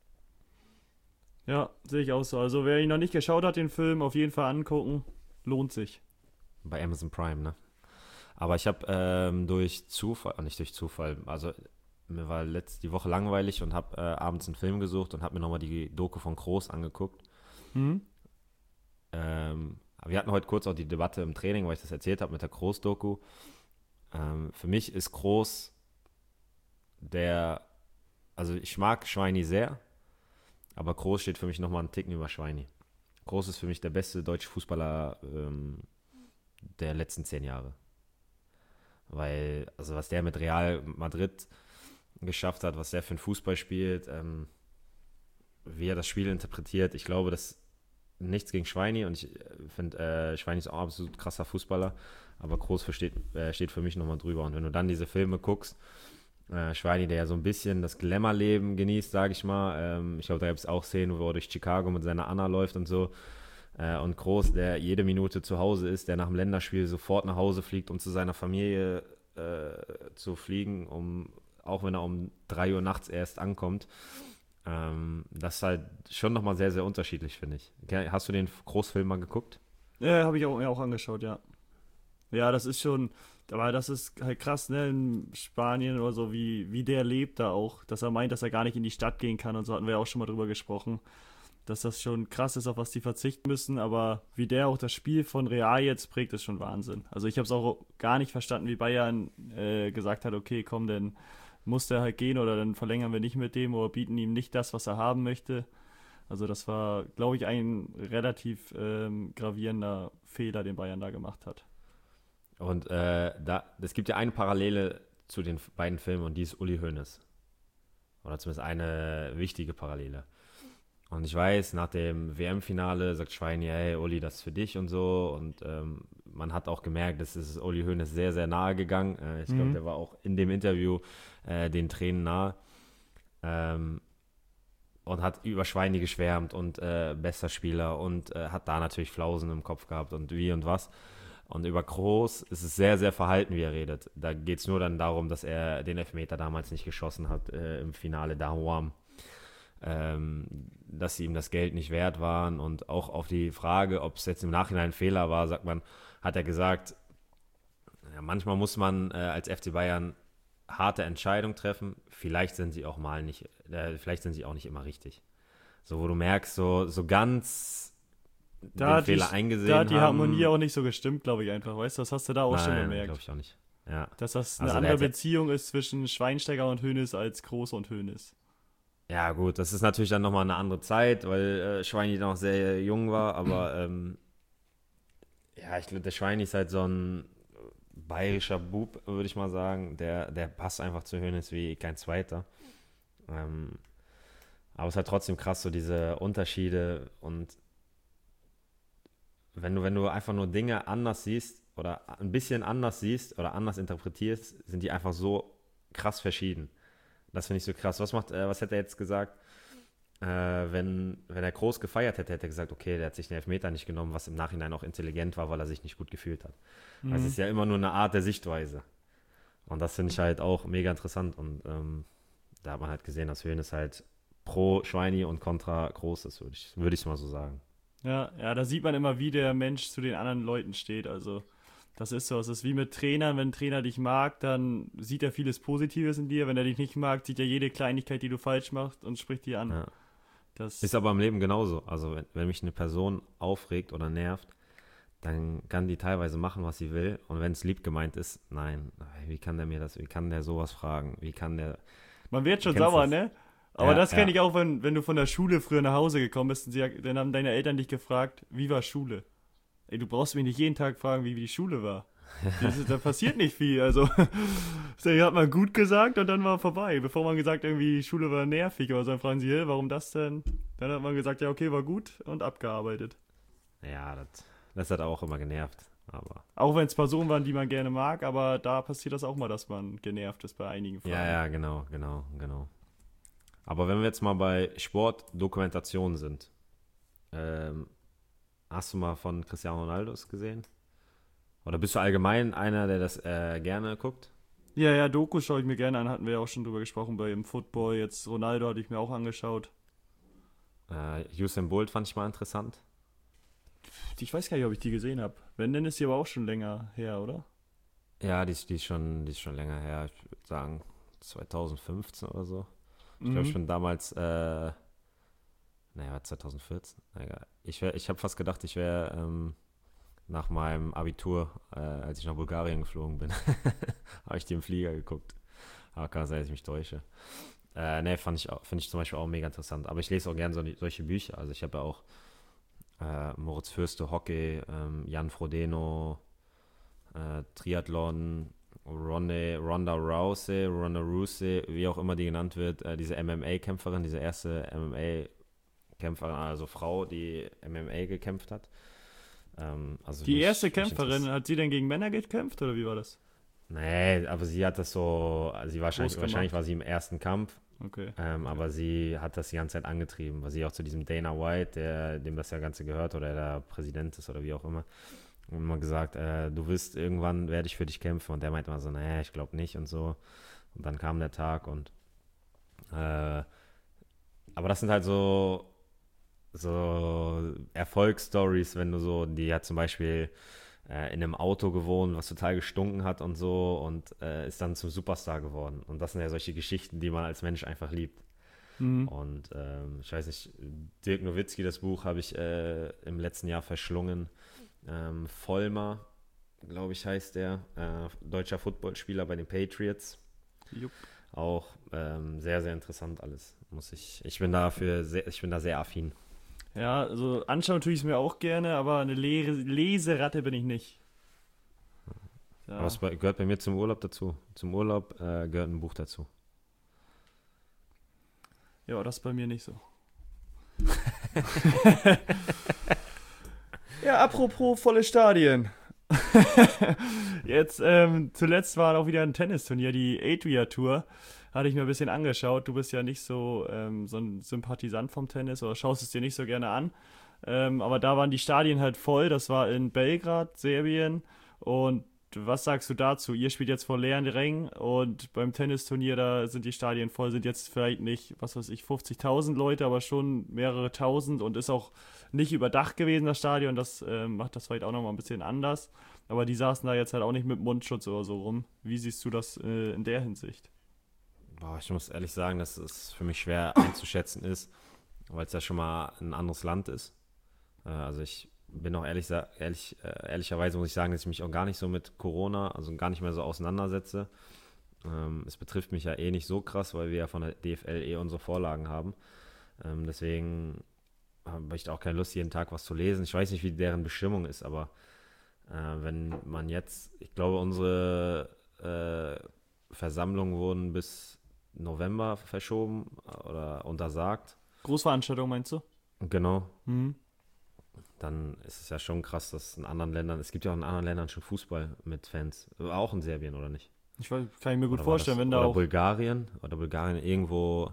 Ja, sehe ich auch so. Also wer ihn noch nicht geschaut hat, den Film, auf jeden Fall angucken. Lohnt sich. Bei Amazon Prime, ne? Aber ich habe durch Zufall, nicht durch Zufall, also mir war die Woche langweilig und habe abends einen Film gesucht und habe mir nochmal die Doku von Kroos angeguckt. Mhm. Wir hatten heute kurz auch die Debatte im Training, weil ich das erzählt habe mit der Kroos-Doku. Für mich ist Kroos also ich mag Schweini sehr, aber Kroos steht für mich nochmal einen Ticken über Schweini. Kroos ist für mich der beste deutsche Fußballer der letzten 10 Jahre. Weil, also was der mit Real Madrid geschafft hat, was der für einen Fußball spielt, wie er das Spiel interpretiert, ich glaube, das nichts gegen Schweini, und ich finde, Schweini ist auch ein absolut krasser Fußballer, aber Kroos steht für mich nochmal drüber. Und wenn du dann diese Filme guckst, Schweini, der ja so ein bisschen das Glamour-Leben genießt, sage ich mal. Ich glaube, da gibt es auch Szenen, wo er durch Chicago mit seiner Anna läuft und so. Und Kroos, der jede Minute zu Hause ist, der nach dem Länderspiel sofort nach Hause fliegt, um zu seiner Familie zu fliegen, auch wenn er um 3 Uhr nachts erst ankommt. Das ist halt schon nochmal sehr, sehr unterschiedlich, finde ich. Hast du den Kroos-Film mal geguckt? Ja, habe ich mir auch angeschaut, ja. Ja, das ist schon, aber das ist halt krass, ne, in Spanien oder so, wie der lebt da auch, dass er meint, dass er gar nicht in die Stadt gehen kann und so hatten wir ja auch schon mal drüber gesprochen, dass das schon krass ist, auf was die verzichten müssen, aber wie der auch das Spiel von Real jetzt prägt, ist schon Wahnsinn. Also ich habe es auch gar nicht verstanden, wie Bayern gesagt hat, okay, komm, dann muss der halt gehen oder dann verlängern wir nicht mit dem oder bieten ihm nicht das, was er haben möchte. Also das war, glaube ich, ein relativ gravierender Fehler, den Bayern da gemacht hat. Und es gibt ja eine Parallele zu den beiden Filmen und die ist Uli Hoeneß. Oder zumindest eine wichtige Parallele. Und ich weiß, nach dem WM-Finale sagt Schweini, hey Uli, das ist für dich und so. Und man hat auch gemerkt, es ist Uli Hoeneß sehr, sehr nahe gegangen. Ich glaube, der war auch in dem Interview den Tränen nahe. Und hat über Schweini geschwärmt und bester Spieler und hat da natürlich Flausen im Kopf gehabt und wie und was. Und über Kroos ist es sehr, sehr verhalten, wie er redet. Da geht es nur dann darum, dass er den Elfmeter damals nicht geschossen hat im Finale Dahuam. Dass sie ihm das Geld nicht wert waren. Und auch auf die Frage, ob es jetzt im Nachhinein ein Fehler war, hat er gesagt, ja, manchmal muss man als FC Bayern harte Entscheidungen treffen. Vielleicht sind sie auch nicht immer richtig. So, wo du merkst, so ganz den Fehler eingesehen haben. Da hat die Harmonie auch nicht so gestimmt, glaube ich einfach. Weißt du, das hast du da auch schon bemerkt. Glaube ich auch nicht. Ja. Dass das eine andere Beziehung ist zwischen Schweinsteiger und Hoeneß als Kroos und Hoeneß. Ja gut, das ist natürlich dann nochmal eine andere Zeit, weil Schweini noch sehr jung war, aber ja, ich glaube, der Schweini ist halt so ein bayerischer Bub, würde ich mal sagen. Der passt einfach zu Hoeneß wie kein zweiter. Aber es ist halt trotzdem krass, so diese Unterschiede und wenn du einfach nur Dinge anders siehst oder ein bisschen anders siehst oder anders interpretierst, sind die einfach so krass verschieden. Das finde ich so krass. Was hätte er jetzt gesagt, wenn er Kroos gefeiert hätte er gesagt, okay, der hat sich den Elfmeter nicht genommen, was im Nachhinein auch intelligent war, weil er sich nicht gut gefühlt hat. Mhm. Also es ist ja immer nur eine Art der Sichtweise. Und das finde ich halt auch mega interessant. Und da hat man halt gesehen, dass Hoeneß halt pro Schweini und kontra Kroos ist, würde ich mal so sagen. Ja, da sieht man immer, wie der Mensch zu den anderen Leuten steht. Also das ist so, es ist wie mit Trainern, wenn ein Trainer dich mag, dann sieht er vieles Positives in dir. Wenn er dich nicht mag, sieht er jede Kleinigkeit, die du falsch machst und spricht dir an. Ja. Das ist aber im Leben genauso. Also wenn mich eine Person aufregt oder nervt, dann kann die teilweise machen, was sie will. Und wenn es lieb gemeint ist, nein, wie kann der sowas fragen? Man wird schon sauer, ne? Aber das kenne ich auch, wenn du von der Schule früher nach Hause gekommen bist und dann haben deine Eltern dich gefragt, wie war Schule? Ey, du brauchst mich nicht jeden Tag fragen, wie die Schule war. Da passiert nicht viel. Also, da hat man gut gesagt und dann war vorbei. Bevor man gesagt irgendwie, die Schule war nervig oder so, dann fragen sie, warum das denn? Dann hat man gesagt, ja, okay, war gut und abgearbeitet. Ja, das hat auch immer genervt. Aber auch wenn es Personen waren, die man gerne mag, aber da passiert das auch mal, dass man genervt ist bei einigen Fragen. Ja, genau. Aber wenn wir jetzt mal bei Sportdokumentationen sind, hast du mal von Cristiano Ronaldo gesehen? Oder bist du allgemein einer, der das gerne guckt? Ja, Doku schaue ich mir gerne an, hatten wir ja auch schon drüber gesprochen beim Football. Jetzt Ronaldo hatte ich mir auch angeschaut. Usain Bolt fand ich mal interessant. Ich weiß gar nicht, ob ich die gesehen habe. Wenn, dann ist sie aber auch schon länger her, oder? Ja, die ist schon länger her. Ich würde sagen 2015 oder so. Ich glaube, ich bin damals, 2014. Egal. Ich habe fast gedacht, ich wäre nach meinem Abitur, als ich nach Bulgarien geflogen bin, habe ich die im Flieger geguckt. Aber kann sein, dass ich mich täusche. Finde ich zum Beispiel auch mega interessant. Aber ich lese auch gerne solche Bücher. Also ich habe ja auch Moritz Fürste, Hockey, Jan Frodeno, Triathlon, Ronda Rousey, wie auch immer die genannt wird, diese MMA-Kämpferin, diese erste MMA-Kämpferin, also Frau, die MMA gekämpft hat. Also die erste Kämpferin, hat sie denn gegen Männer gekämpft oder wie war das? Nee, aber sie hat das so, wahrscheinlich war sie im ersten Kampf Okay. Aber sie hat das die ganze Zeit angetrieben, weil sie auch zu diesem Dana White, dem das ja Ganze gehört oder der Präsident ist oder wie auch immer, immer gesagt, du wirst irgendwann, werde ich für dich kämpfen. Und der meinte immer so, naja, ich glaube nicht und so. Und dann kam der Tag und aber das sind halt so Erfolgsstories, wenn du so, die hat zum Beispiel in einem Auto gewohnt, was total gestunken hat und so und ist dann zum Superstar geworden. Und das sind ja solche Geschichten, die man als Mensch einfach liebt. Mhm. Und ich weiß nicht, Dirk Nowitzki, das Buch habe ich im letzten Jahr verschlungen. Vollmer, glaube ich, heißt der, deutscher Footballspieler bei den Patriots. Jupp. Auch sehr, sehr interessant alles. Ich bin da sehr affin. Ja, also anschauen tue ich es mir auch gerne, aber eine Leseratte bin ich nicht. Ja. Aber es gehört bei mir zum Urlaub dazu. Zum Urlaub gehört ein Buch dazu. Ja, das ist bei mir nicht so. Ja, apropos volle Stadien. Jetzt, zuletzt war auch wieder ein Tennisturnier, die Adria Tour. Hatte ich mir ein bisschen angeschaut. Du bist ja nicht so ein Sympathisant vom Tennis oder schaust es dir nicht so gerne an. Aber da waren die Stadien halt voll. Das war in Belgrad, Serbien. Und was sagst du dazu? Ihr spielt jetzt vor leeren Rängen und beim Tennisturnier, da sind die Stadien voll, sind jetzt vielleicht nicht, was weiß ich, 50.000 Leute, aber schon mehrere tausend und ist auch nicht überdacht gewesen, das Stadion. Das macht das vielleicht auch nochmal ein bisschen anders. Aber die saßen da jetzt halt auch nicht mit Mundschutz oder so rum. Wie siehst du das in der Hinsicht? Boah, ich muss ehrlich sagen, dass es für mich schwer einzuschätzen ist, weil es ja schon mal ein anderes Land ist. Also ich bin auch ehrlicherweise muss ich sagen, dass ich mich auch gar nicht so mit Corona, also gar nicht mehr so auseinandersetze. Es betrifft mich ja eh nicht so krass, weil wir ja von der DFL eh unsere Vorlagen haben. Deswegen habe ich da auch keine Lust, jeden Tag was zu lesen. Ich weiß nicht, wie deren Bestimmung ist, aber wenn man jetzt, ich glaube, unsere Versammlungen wurden bis November verschoben oder untersagt. Großveranstaltung meinst du? Genau. Mhm. Dann ist es ja schon krass, dass in anderen Ländern, es gibt ja auch in anderen Ländern schon Fußball mit Fans, auch in Serbien, oder nicht? Ich weiß, kann ich mir gut Oder vorstellen, wenn da oder auch. Bulgarien irgendwo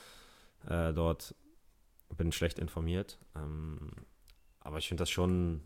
dort, bin schlecht informiert. Aber ich finde das schon,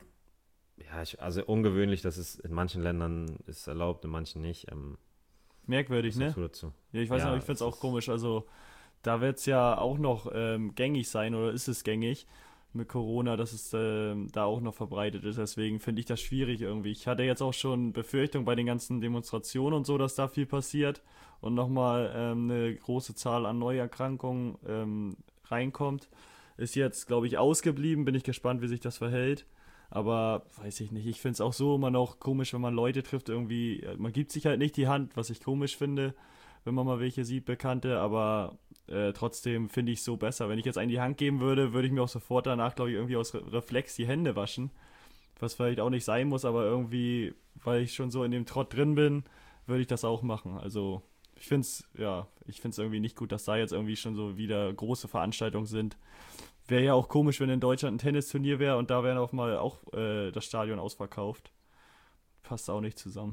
ja, also ungewöhnlich, dass es in manchen Ländern ist erlaubt, in manchen nicht. Merkwürdig, Was ne? sagst du dazu? Ja, ich weiß Ja, nicht, ich finde es es auch ist, komisch. Also, da wird es ja auch noch gängig sein oder ist es gängig mit Corona, dass es da auch noch verbreitet ist. Deswegen finde ich das schwierig irgendwie. Ich hatte jetzt auch schon Befürchtung bei den ganzen Demonstrationen und so, dass da viel passiert und nochmal eine große Zahl an Neuerkrankungen reinkommt. Ist jetzt, glaube ich, ausgeblieben. Bin ich gespannt, wie sich das verhält. Aber weiß ich nicht. Ich finde es auch so immer noch komisch, wenn man Leute trifft. Irgendwie, man gibt sich halt nicht die Hand, was ich komisch finde, wenn man mal welche sieht, Bekannte. Aber trotzdem finde ich es so besser. Wenn ich jetzt einen die Hand geben würde, würde ich mir auch sofort danach, glaube ich, irgendwie aus Reflex die Hände waschen. Was vielleicht auch nicht sein muss, aber irgendwie, weil ich schon so in dem Trott drin bin, würde ich das auch machen. Also ich finde es, ja, irgendwie nicht gut, dass da jetzt irgendwie schon so wieder große Veranstaltungen sind. Wäre ja auch komisch, wenn in Deutschland ein Tennisturnier wäre und da wäre auf mal auch das Stadion ausverkauft. Passt auch nicht zusammen.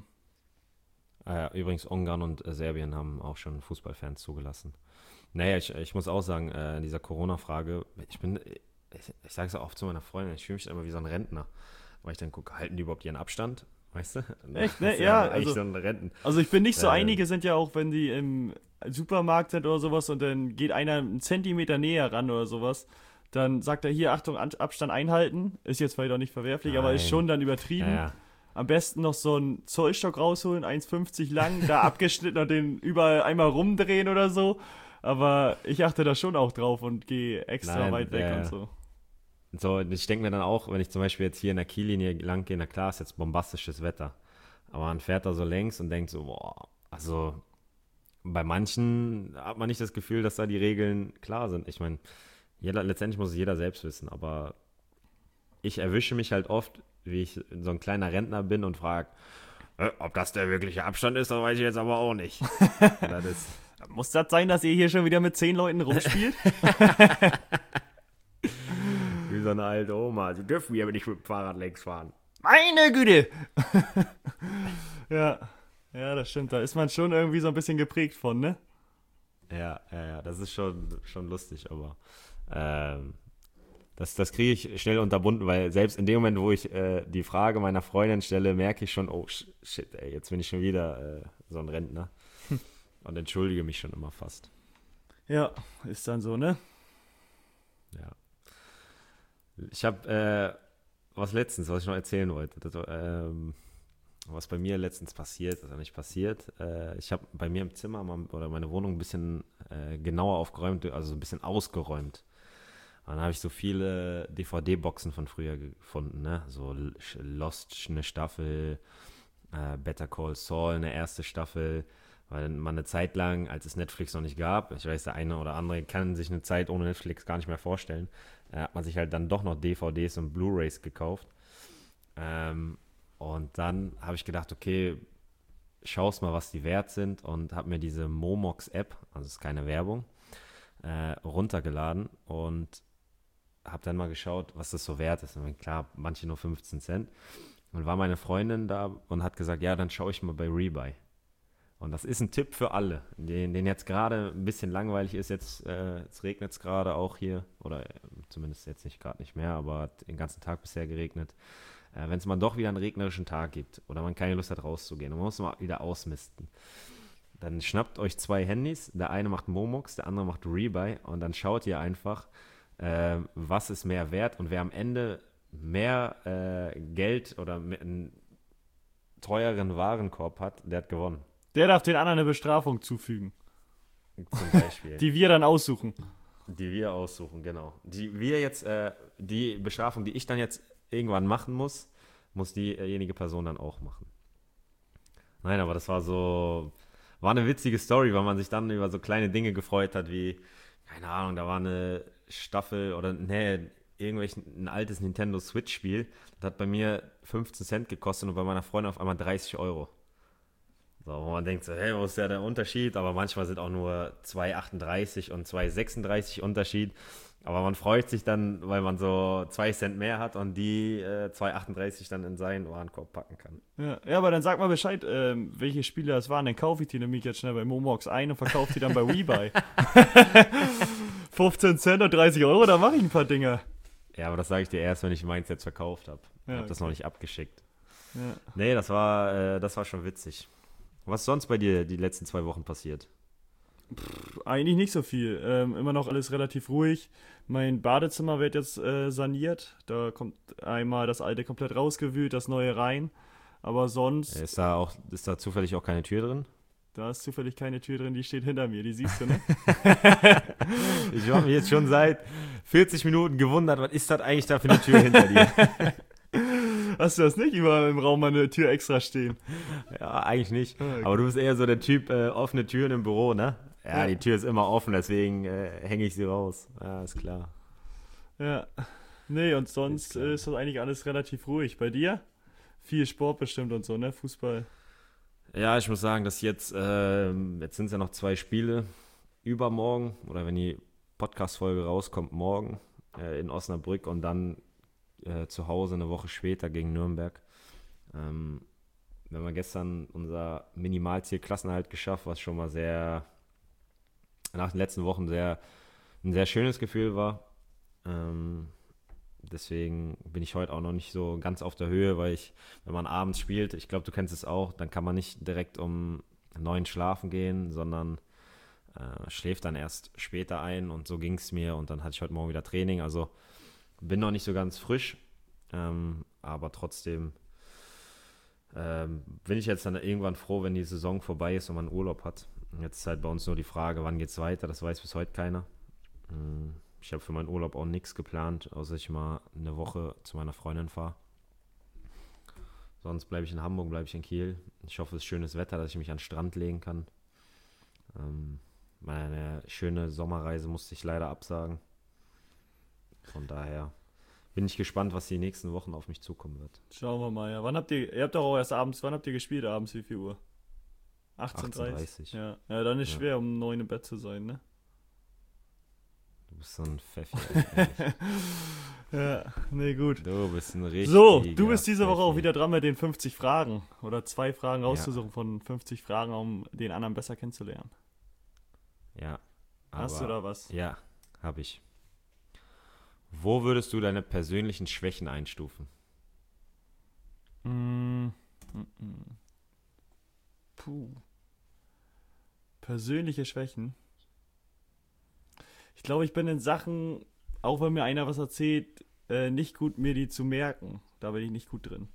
übrigens, Ungarn und Serbien haben auch schon Fußballfans zugelassen. Naja, ich muss auch sagen, in dieser Corona-Frage, ich sage es ja oft zu meiner Freundin, ich fühle mich immer wie so ein Rentner, weil ich dann gucke, halten die überhaupt ihren Abstand? Weißt du? Echt, ne? Das ist Ja, eigentlich also, so ein Renten. also ich bin nicht so, Äh, einige sind ja auch, wenn die im Supermarkt sind oder sowas und dann geht einer einen Zentimeter näher ran oder sowas, dann sagt er hier, Achtung, Abstand einhalten, ist jetzt vielleicht auch nicht verwerflich, aber ist Nein. schon dann übertrieben. Ja, ja. Am besten noch so einen Zollstock rausholen, 1,50 lang, da abgeschnitten und den überall einmal rumdrehen oder so. Aber ich achte da schon auch drauf und gehe extra Nein, weit weg und so. So, ich denke mir dann auch, wenn ich zum Beispiel jetzt hier in der Kiellinie lang gehe, na klar, ist jetzt bombastisches Wetter. Aber man fährt da so längs und denkt so, boah, also bei manchen hat man nicht das Gefühl, dass da die Regeln klar sind. Ich meine, letztendlich muss es jeder selbst wissen, aber ich erwische mich halt oft, wie ich so ein kleiner Rentner bin und frage, ob das der wirkliche Abstand ist, das weiß ich jetzt aber auch nicht. Und das ist, Muss das sein, dass ihr hier schon wieder mit 10 Leuten rumspielt? wie so eine alte Oma. Sie dürfen hier aber nicht mit dem Fahrrad längs fahren. Meine Güte! Ja, das stimmt. Da ist man schon irgendwie so ein bisschen geprägt von, ne? Ja, das ist schon lustig, aber das kriege ich schnell unterbunden, weil selbst in dem Moment, wo ich die Frage meiner Freundin stelle, merke ich schon, oh shit, ey, jetzt bin ich schon wieder so ein Rentner und entschuldige mich schon immer fast. Ja, ist dann so, ne? Ja. Ich habe was ich noch erzählen wollte. Was bei mir letztens passiert, ist ja nicht passiert. Ich habe bei mir im Zimmer oder meine Wohnung ein bisschen genauer aufgeräumt, also ein bisschen ausgeräumt. Und dann habe ich so viele DVD-Boxen von früher gefunden, ne? So Lost eine Staffel, Better Call Saul eine erste Staffel, weil man eine Zeit lang, als es Netflix noch nicht gab, ich weiß, der eine oder andere kann sich eine Zeit ohne Netflix gar nicht mehr vorstellen, hat man sich halt dann doch noch DVDs und Blu-rays gekauft. Und dann habe ich gedacht, okay, schaust mal, was die wert sind und habe mir diese Momox-App, also ist keine Werbung, runtergeladen und habe dann mal geschaut, was das so wert ist. Und klar, manche nur 15 Cent. Und war meine Freundin da und hat gesagt, ja, dann schaue ich mal bei Rebuy. Und das ist ein Tipp für alle, denen jetzt gerade ein bisschen langweilig ist. Jetzt regnet es gerade auch hier, oder zumindest jetzt gerade nicht mehr, aber hat den ganzen Tag bisher geregnet. Wenn es mal doch wieder einen regnerischen Tag gibt oder man keine Lust hat rauszugehen und man muss mal wieder ausmisten, dann schnappt euch 2 Handys. Der eine macht Momox, der andere macht Rebuy und dann schaut ihr einfach, was ist mehr wert und wer am Ende mehr Geld oder einen teureren Warenkorb hat, der hat gewonnen. Der darf den anderen eine Bestrafung zufügen. Zum Beispiel. Die wir dann aussuchen. Die wir aussuchen, genau. Die Bestrafung, die ich dann jetzt irgendwann machen muss diejenige Person dann auch machen. Nein, aber das war eine witzige Story, weil man sich dann über so kleine Dinge gefreut hat, wie, keine Ahnung, da war eine Staffel oder, ein altes Nintendo Switch-Spiel. Das hat bei mir 15 Cent gekostet und bei meiner Freundin auf einmal 30 Euro. So, wo man denkt so, hey, wo ist ja der Unterschied? Aber manchmal sind auch nur 2,38 und 2,36 Unterschied. Aber man freut sich dann, weil man so 2 Cent mehr hat und die 2,38 dann in seinen Warenkorb packen kann. Ja, aber dann sag mal Bescheid, welche Spiele das waren. Dann kaufe ich die nämlich jetzt schnell bei Momox ein und verkaufe die dann bei Rebuy. 15 Cent und 30 Euro, da mache ich ein paar Dinge. Ja, aber das sage ich dir erst, wenn ich meins jetzt verkauft habe. Ich habe das noch nicht abgeschickt. Ja. Nee, das war schon witzig. Was ist sonst bei dir die letzten 2 Wochen passiert? Eigentlich nicht so viel. Immer noch alles relativ ruhig. Mein Badezimmer wird jetzt saniert. Da kommt einmal das alte komplett rausgewühlt, das neue rein. Aber sonst... Ist da zufällig auch keine Tür drin? Da ist zufällig keine Tür drin, die steht hinter mir. Die siehst du, ne? Ich habe mich jetzt schon seit 40 Minuten gewundert, was ist das eigentlich da für eine Tür hinter dir? Hast du das nicht überall im Raum eine Tür extra stehen? Ja, eigentlich nicht. Okay. Aber du bist eher so der Typ offene Türen im Büro, ne? Ja, die Tür ist immer offen, deswegen hänge ich sie raus. Ja, ist klar. Ja. Nee, und sonst ist das eigentlich alles relativ ruhig. Bei dir? Viel Sport bestimmt und so, ne? Fußball. Ja, ich muss sagen, dass jetzt sind es ja noch 2 Spiele übermorgen oder wenn die Podcast-Folge rauskommt, morgen in Osnabrück und dann zu Hause eine Woche später gegen Nürnberg. Wenn wir gestern unser Minimalziel Klassenerhalt geschafft, was schon mal nach den letzten Wochen ein sehr schönes Gefühl war. Deswegen bin ich heute auch noch nicht so ganz auf der Höhe, weil wenn man abends spielt, ich glaube, du kennst es auch, dann kann man nicht direkt um 9 schlafen gehen, sondern schläft dann erst später ein und so ging es mir und dann hatte ich heute Morgen wieder Training, also bin noch nicht so ganz frisch, aber trotzdem bin ich jetzt dann irgendwann froh, wenn die Saison vorbei ist und man Urlaub hat. Jetzt ist halt bei uns nur die Frage, wann geht's weiter, das weiß bis heute keiner. Ich habe für meinen Urlaub auch nichts geplant, außer dass ich mal eine Woche zu meiner Freundin fahre. Sonst bleibe ich in Hamburg, bleibe ich in Kiel. Ich hoffe, es ist schönes Wetter, dass ich mich an den Strand legen kann. Meine schöne Sommerreise musste ich leider absagen. Von daher bin ich gespannt, was die nächsten Wochen auf mich zukommen wird. Schauen wir mal, ja. Wann habt ihr doch auch erst abends, wann habt ihr gespielt abends, wie viel Uhr? 18:30. Ja, dann ist schwer, um 9 im Bett zu sein, ne? Du bist so ein Pfeffi. Ja, nee, gut. Du bist ein richtiger So, du bist diese Woche Pfeffi. auch wieder dran mit den 50 Fragen. Oder 2 Fragen rauszusuchen von 50 Fragen, um den anderen besser kennenzulernen. Ja. Hast du Aber, da was? ja, habe ich. Wo würdest du deine persönlichen Schwächen einstufen? Mm, mm, mm. Puh. Persönliche Schwächen. Ich glaube, ich bin in Sachen, auch wenn mir einer was erzählt, nicht gut, mir die zu merken. Da bin ich nicht gut drin.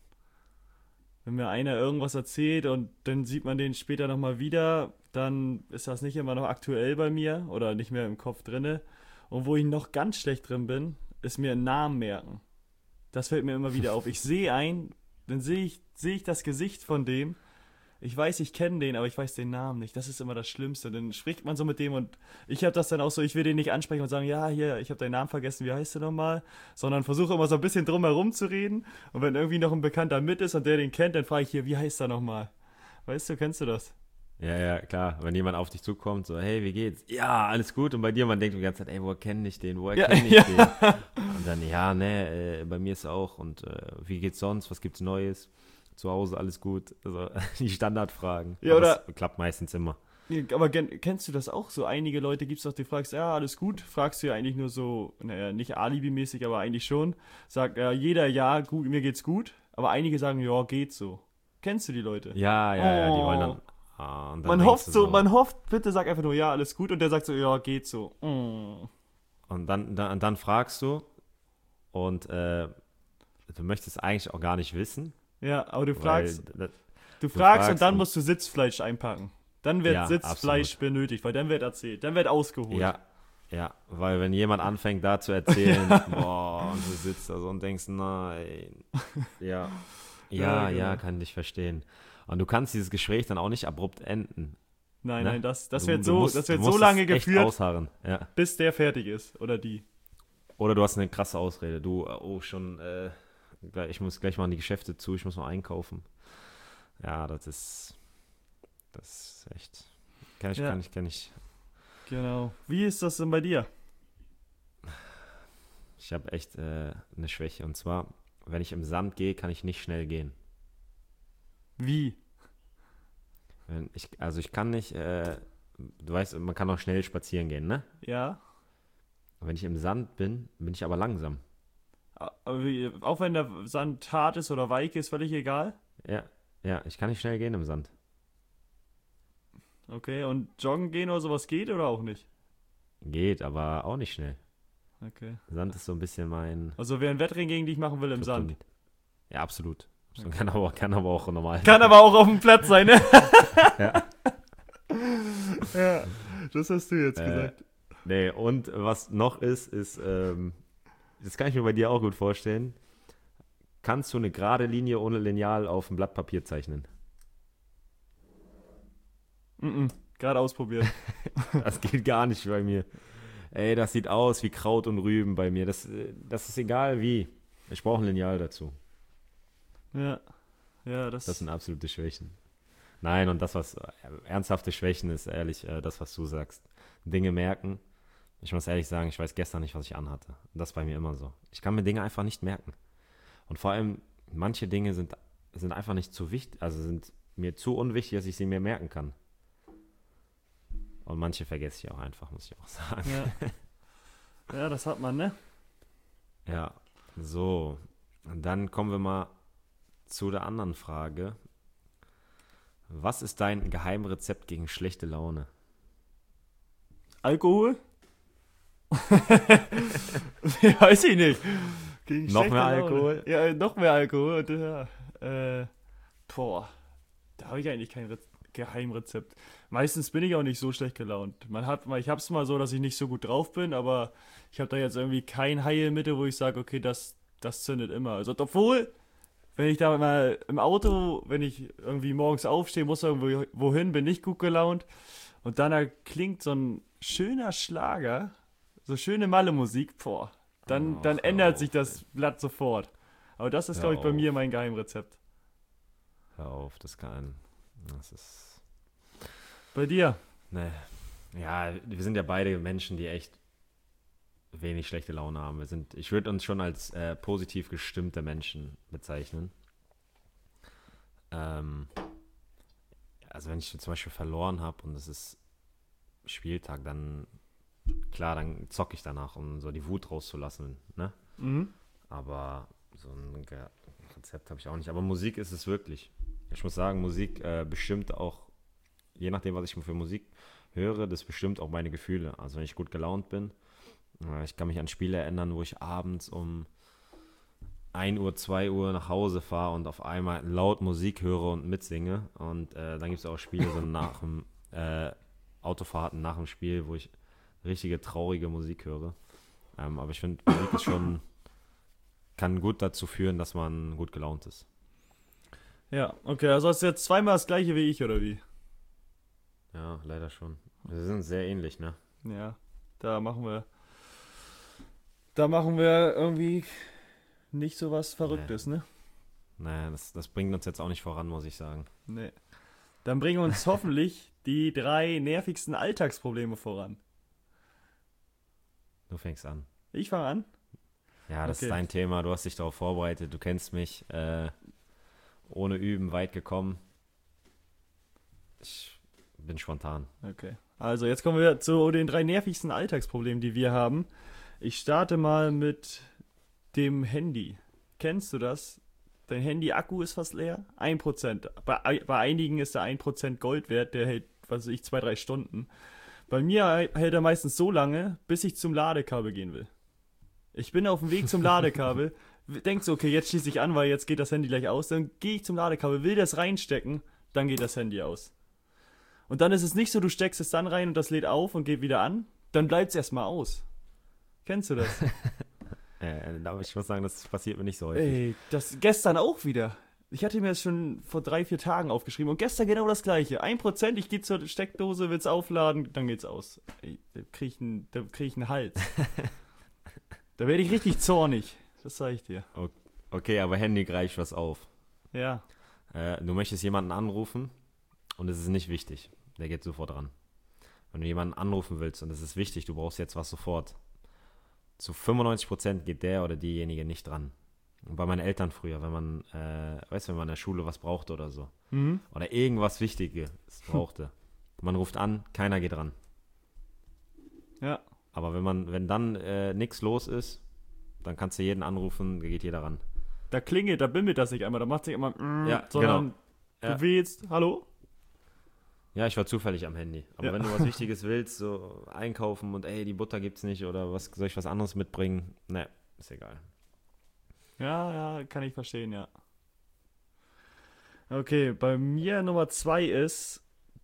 Wenn mir einer irgendwas erzählt und dann sieht man den später nochmal wieder, dann ist das nicht immer noch aktuell bei mir oder nicht mehr im Kopf drinne. Und wo ich noch ganz schlecht drin bin, ist mir einen Namen merken. Das fällt mir immer wieder auf. Ich sehe einen, dann sehe ich das Gesicht von dem. Ich weiß, ich kenne den, aber ich weiß den Namen nicht. Das ist immer das Schlimmste. Dann spricht man so mit dem und ich habe das dann auch so, ich will den nicht ansprechen und sagen, ja, hier, ich habe deinen Namen vergessen, wie heißt du nochmal? Sondern versuche immer so ein bisschen drum herum zu reden. Und wenn irgendwie noch ein Bekannter mit ist und der den kennt, dann frage ich hier, wie heißt er nochmal? Weißt du, kennst du das? Ja, ja, klar. Wenn jemand auf dich zukommt, so, hey, wie geht's? Ja, alles gut. Und bei dir, man denkt die ganze Zeit, ey, woher kenne ich den? Woher Ja, kenne ich ja. den? Und dann, ja, ne, bei mir ist auch. Und wie geht's sonst? Was gibt's Neues? Zu Hause alles gut? Also die Standardfragen. Ja, Aber oder, das klappt meistens immer. ja, aber kennst du das auch so? Einige Leute gibt es doch, die fragst, ja, alles gut. Fragst du ja eigentlich nur so, naja, nicht alibimäßig, aber eigentlich schon. Sagt jeder, ja, gut, mir geht's gut. Aber einige sagen, ja, geht so. Kennst du die Leute? Ja, ja, ja, die wollen Oh. dann. Und dann Man denkst hofft du so, so. man hofft, bitte sag einfach nur, ja, alles gut. Und der sagt so, ja, geht so. Mm. Und dann fragst du und du möchtest eigentlich auch gar nicht wissen, Ja, aber du weil fragst, das, du du fragst und fragst dann und musst du Sitzfleisch einpacken. Dann wird ja, Sitzfleisch absolut. benötigt, weil dann wird erzählt, dann wird ausgeholt. Ja, ja, weil wenn jemand anfängt da zu erzählen, boah, und du sitzt da so und denkst, nein, ja, Ja, ja, ja, genau. kann dich verstehen. Und du kannst dieses Gespräch dann auch nicht abrupt enden, Nein, ne? nein, das Du, wird du so, das musst, du wird so musst lange es echt geführt, ausharren, ja. bis der fertig ist. Oder die. Oder du hast eine krasse Ausrede, du, oh, schon, ich muss gleich mal an die Geschäfte zu, ich muss noch einkaufen. Ja, das ist echt, Ja, kann ich. genau. Wie ist das denn bei dir? Ich habe echt eine Schwäche. Und zwar, wenn ich im Sand gehe, kann ich nicht schnell gehen. Wie? Also ich kann nicht, du weißt, man kann auch schnell spazieren gehen, ne? Ja? Wenn ich im Sand bin, bin ich aber langsam. Aber auch wenn der Sand hart ist oder weich ist, völlig egal. Ja, ja, ich kann nicht schnell gehen im Sand. Okay, und joggen gehen oder sowas geht oder auch nicht? Geht, aber auch nicht schnell. Okay. Sand ist so ein bisschen mein Also wer ein Wettrennen gegen dich machen will im Sand. Kryptonit. Ja, absolut. Absolut. Okay. Kann aber auch normal. Kann aber auch auf dem Platz sein, ne? Ja. Ja, das hast du jetzt Äh, gesagt. nee, und was noch ist, das kann ich mir bei dir auch gut vorstellen. Kannst du eine gerade Linie ohne Lineal auf ein Blatt Papier zeichnen? Mhm. Gerade ausprobiert. Das geht gar nicht bei mir. Ey, das sieht aus wie Kraut und Rüben bei mir. Das ist egal wie. Ich brauche ein Lineal dazu. Ja, ja, Das das. sind absolute Schwächen. Nein, und das, was ernsthafte Schwächen ist, ehrlich, das, was du sagst. Dinge merken. Ich muss ehrlich sagen, ich weiß gestern nicht, was ich anhatte. Und das ist bei mir immer so. Ich kann mir Dinge einfach nicht merken. Und vor allem, manche Dinge sind einfach nicht zu wichtig, also sind mir zu unwichtig, dass ich sie mir merken kann. Und manche vergesse ich auch einfach, muss ich auch sagen. Ja, ja, das hat man, ne? Ja, so. Und dann kommen wir mal zu der anderen Frage. Was ist dein Geheimrezept gegen schlechte Laune? Alkohol? Weiß ich nicht. Gegen Noch schlechte mehr Laune. Alkohol? Ja, noch mehr Alkohol. Und, ja, boah, da habe ich eigentlich kein Geheimrezept. Meistens bin ich auch nicht so schlecht gelaunt. Ich hab's mal so, dass ich nicht so gut drauf bin, aber ich habe da jetzt irgendwie kein Heilmittel, wo ich sage, okay, das zündet immer. Also, obwohl, wenn ich da mal im Auto, wenn ich irgendwie morgens aufstehe, muss irgendwo wohin, bin nicht gut gelaunt. Und dann klingt so ein schöner Schlager, so schöne Malle-Musik, boah, dann Ach, hör ändert sich auf, ey. das Blatt sofort. Aber das ist, Hör glaube ich, bei mir auf, mein Geheimrezept. hör auf, das ist, Bei dir? ne, ja, wir sind ja beide Menschen, die echt wenig schlechte Laune haben. Ich würde uns schon als positiv gestimmte Menschen bezeichnen. Ähm, also wenn ich zum Beispiel verloren habe und es ist Spieltag, dann klar, dann zocke ich danach, um so die Wut rauszulassen, ne? Mhm. Aber so ein Rezept habe ich auch nicht. Aber Musik ist es wirklich. Ich muss sagen, Musik bestimmt auch, je nachdem, was ich für Musik höre, das bestimmt auch meine Gefühle. Also wenn ich gut gelaunt bin, ich kann mich an Spiele erinnern, wo ich abends um 1 Uhr, 2 Uhr nach Hause fahre und auf einmal laut Musik höre und mitsinge. Und dann gibt es auch Spiele so nach dem Autofahrten, nach dem Spiel, wo ich richtige traurige Musik höre. Aber ich finde, Musik ist schon, kann gut dazu führen, dass man gut gelaunt ist. Ja, okay, also hast du jetzt zweimal das gleiche wie ich, oder wie? Ja, leider schon. Wir sind sehr ähnlich, ne? Ja, da machen wir, da machen wir irgendwie nicht so was Verrücktes, ne? Naja, das bringt uns jetzt auch nicht voran, muss ich sagen. Nee. Dann bringen uns hoffentlich die 3 nervigsten Alltagsprobleme voran. Du fängst an. Ich fange an. Ja, das Okay. ist dein Thema. Du hast dich darauf vorbereitet. Du kennst mich. Ohne Üben weit gekommen. Ich bin spontan. Okay. Also jetzt kommen wir zu den 3 nervigsten Alltagsproblemen, die wir haben. Ich starte mal mit dem Handy. Kennst du das? Dein Handy-Akku ist fast leer. 1%. Bei einigen ist der 1% Gold wert, der hält, was weiß ich, 2, 3 Stunden. Bei mir hält er meistens so lange, bis ich zum Ladekabel gehen will. Ich bin auf dem Weg zum Ladekabel, denkst so, okay, jetzt schließe ich an, weil jetzt geht das Handy gleich aus. Dann gehe ich zum Ladekabel, will das reinstecken, dann geht das Handy aus. Und dann ist es nicht so, du steckst es dann rein und das lädt auf und geht wieder an. Dann bleibt es erstmal aus. Kennst du das? Aber ich muss sagen, das passiert mir nicht so häufig. Ey, das gestern auch wieder. Ich hatte mir das schon vor 3, 4 Tagen aufgeschrieben und gestern genau das gleiche. 1%, ich gehe zur Steckdose, will's aufladen, dann geht's aus. Ey, da krieg ich einen Hals. Da werde ich richtig zornig. Das sag ich dir. Okay, aber Handy greift was auf. Ja. Du möchtest jemanden anrufen und es ist nicht wichtig. Der geht sofort ran. Wenn du jemanden anrufen willst und es ist wichtig, du brauchst jetzt was sofort. Zu 95% geht der oder diejenige nicht dran. Und bei meinen Eltern früher, wenn man, wenn man in der Schule was brauchte oder so. Mhm. Oder irgendwas Wichtiges brauchte. Man ruft an, keiner geht ran. Ja. Aber wenn dann nichts los ist, dann kannst du jeden anrufen, geht jeder ran. Da klingelt, da bimmelt das nicht einmal, da macht sich immer, Ja, sondern genau. Ja. du wählst, hallo? Ja, ich war zufällig am Handy. Aber Ja. wenn du was Wichtiges willst, so einkaufen und ey, die Butter gibt's nicht oder was, soll ich was anderes mitbringen? Ne, ist egal. Ja, kann ich verstehen, ja. Okay, bei mir Nummer 2 ist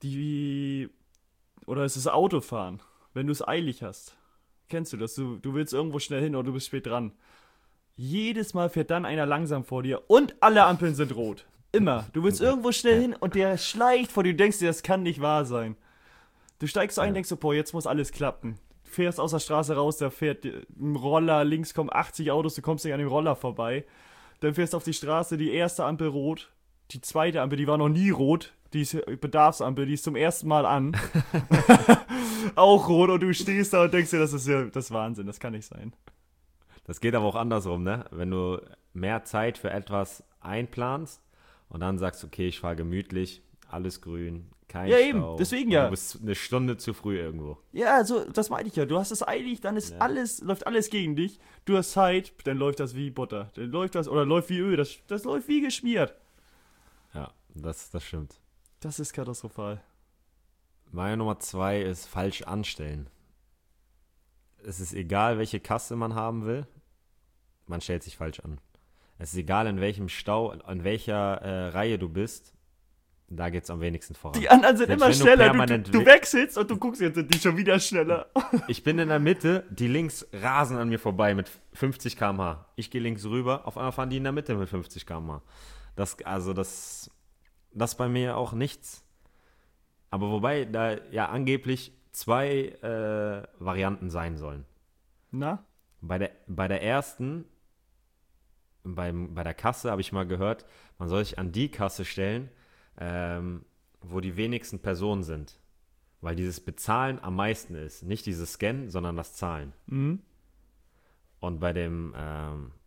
es ist Autofahren, wenn du es eilig hast. Kennst du das? Du willst irgendwo schnell hin oder du bist spät dran. Jedes Mal fährt dann einer langsam vor dir und alle Ampeln sind rot. Immer. Du willst irgendwo schnell hin und der schleicht vor dir. Du denkst dir, das kann nicht wahr sein. Du steigst so ein und denkst so, boah, jetzt muss alles klappen. Du fährst aus der Straße raus, da fährt ein Roller, links kommen 80 Autos, du kommst nicht an dem Roller vorbei. Dann fährst du auf die Straße, die erste Ampel rot, die zweite Ampel, die war noch nie rot, die ist Bedarfsampel, die ist zum ersten Mal an. Auch rot und du stehst da und denkst dir, das ist Wahnsinn, das kann nicht sein. Das geht aber auch andersrum, ne? Wenn du mehr Zeit für etwas einplanst und dann sagst, okay, ich fahre gemütlich, alles grün, kein Ja, Stau. eben, deswegen und ja. Du bist eine Stunde zu früh irgendwo. Ja, also, das meinte ich ja. Du hast es eilig, dann ist läuft alles gegen dich. Du hast Zeit, dann läuft das wie Butter. Dann läuft das, oder läuft wie Öl. Das läuft wie geschmiert. Ja, das stimmt. Das ist katastrophal. Meine Nummer 2 ist falsch anstellen. Es ist egal, welche Kasse man haben will, man stellt sich falsch an. Es ist egal, in welchem Stau, in welcher Reihe du bist, da geht es am wenigsten voran. Die anderen sind Selbst immer wenn du schneller. permanent Du wechselst und du guckst, jetzt sind die schon wieder schneller. Ich bin in der Mitte, die links rasen an mir vorbei mit 50 km/h. Ich gehe links rüber, auf einmal fahren die in der Mitte mit 50 km/h. Das bei mir auch nichts. Aber wobei da ja angeblich 2 Varianten sein sollen. Na? Bei der ersten, bei der Kasse habe ich mal gehört, man soll sich an die Kasse stellen, wo die wenigsten Personen sind. Weil dieses Bezahlen am meisten ist. Nicht dieses Scannen, sondern das Zahlen. Mhm. Und beim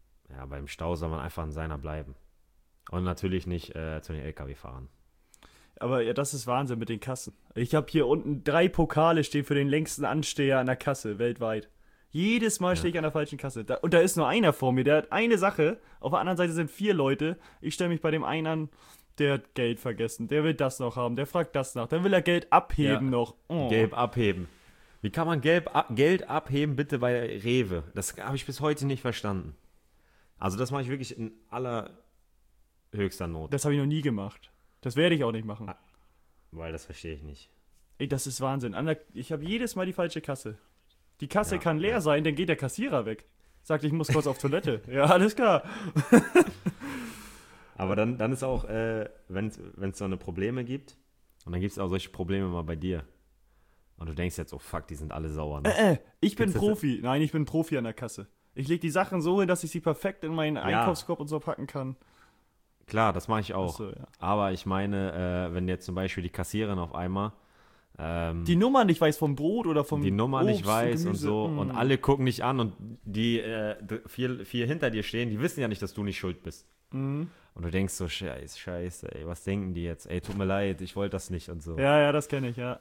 Stau soll man einfach an seiner bleiben. Und natürlich nicht zu den LKW fahren. Aber ja, das ist Wahnsinn mit den Kassen. Ich habe hier unten 3 Pokale stehen für den längsten Ansteher an der Kasse weltweit. Jedes Mal stehe ich an der falschen Kasse. Und da ist nur einer vor mir, der hat eine Sache. Auf der anderen Seite sind 4 Leute. Ich stelle mich bei dem einen an, der hat Geld vergessen. Der will das noch haben, der fragt das nach. Dann will er Geld abheben noch. Oh. Geld abheben. Wie kann man Geld abheben, bitte bei Rewe? Das habe ich bis heute nicht verstanden. Also das mache ich wirklich in allerhöchster Not. Das habe ich noch nie gemacht. Das werde ich auch nicht machen. Weil das verstehe ich nicht. Ey, das ist Wahnsinn. Ich habe jedes Mal die falsche Kasse. Die Kasse Ja, kann leer ja. sein, dann geht der Kassierer weg. Sagt, ich muss kurz auf Toilette. Ja, alles klar. Aber dann ist auch, wenn es so eine Probleme gibt, und dann gibt es auch solche Probleme mal bei dir. Und du denkst jetzt, oh fuck, die sind alle sauer. Ne? Ich bin Gibt's das- Profi. Nein, ich bin Profi an der Kasse. Ich lege die Sachen so hin, dass ich sie perfekt in meinen Einkaufskorb und so packen kann. Klar, das mache ich auch. Achso, ja. Aber ich meine, wenn jetzt zum Beispiel die Kassiererin auf einmal Die Nummer nicht weiß vom Brot oder vom die Nummer Obst nicht weiß und Gemüse. so und alle gucken dich an und die vier hinter dir stehen, die wissen ja nicht, dass du nicht schuld bist. Mhm. Und du denkst so, scheiße, ey, was denken die jetzt? Ey, tut mir leid, ich wollte das nicht und so. Ja, das kenne ich, ja.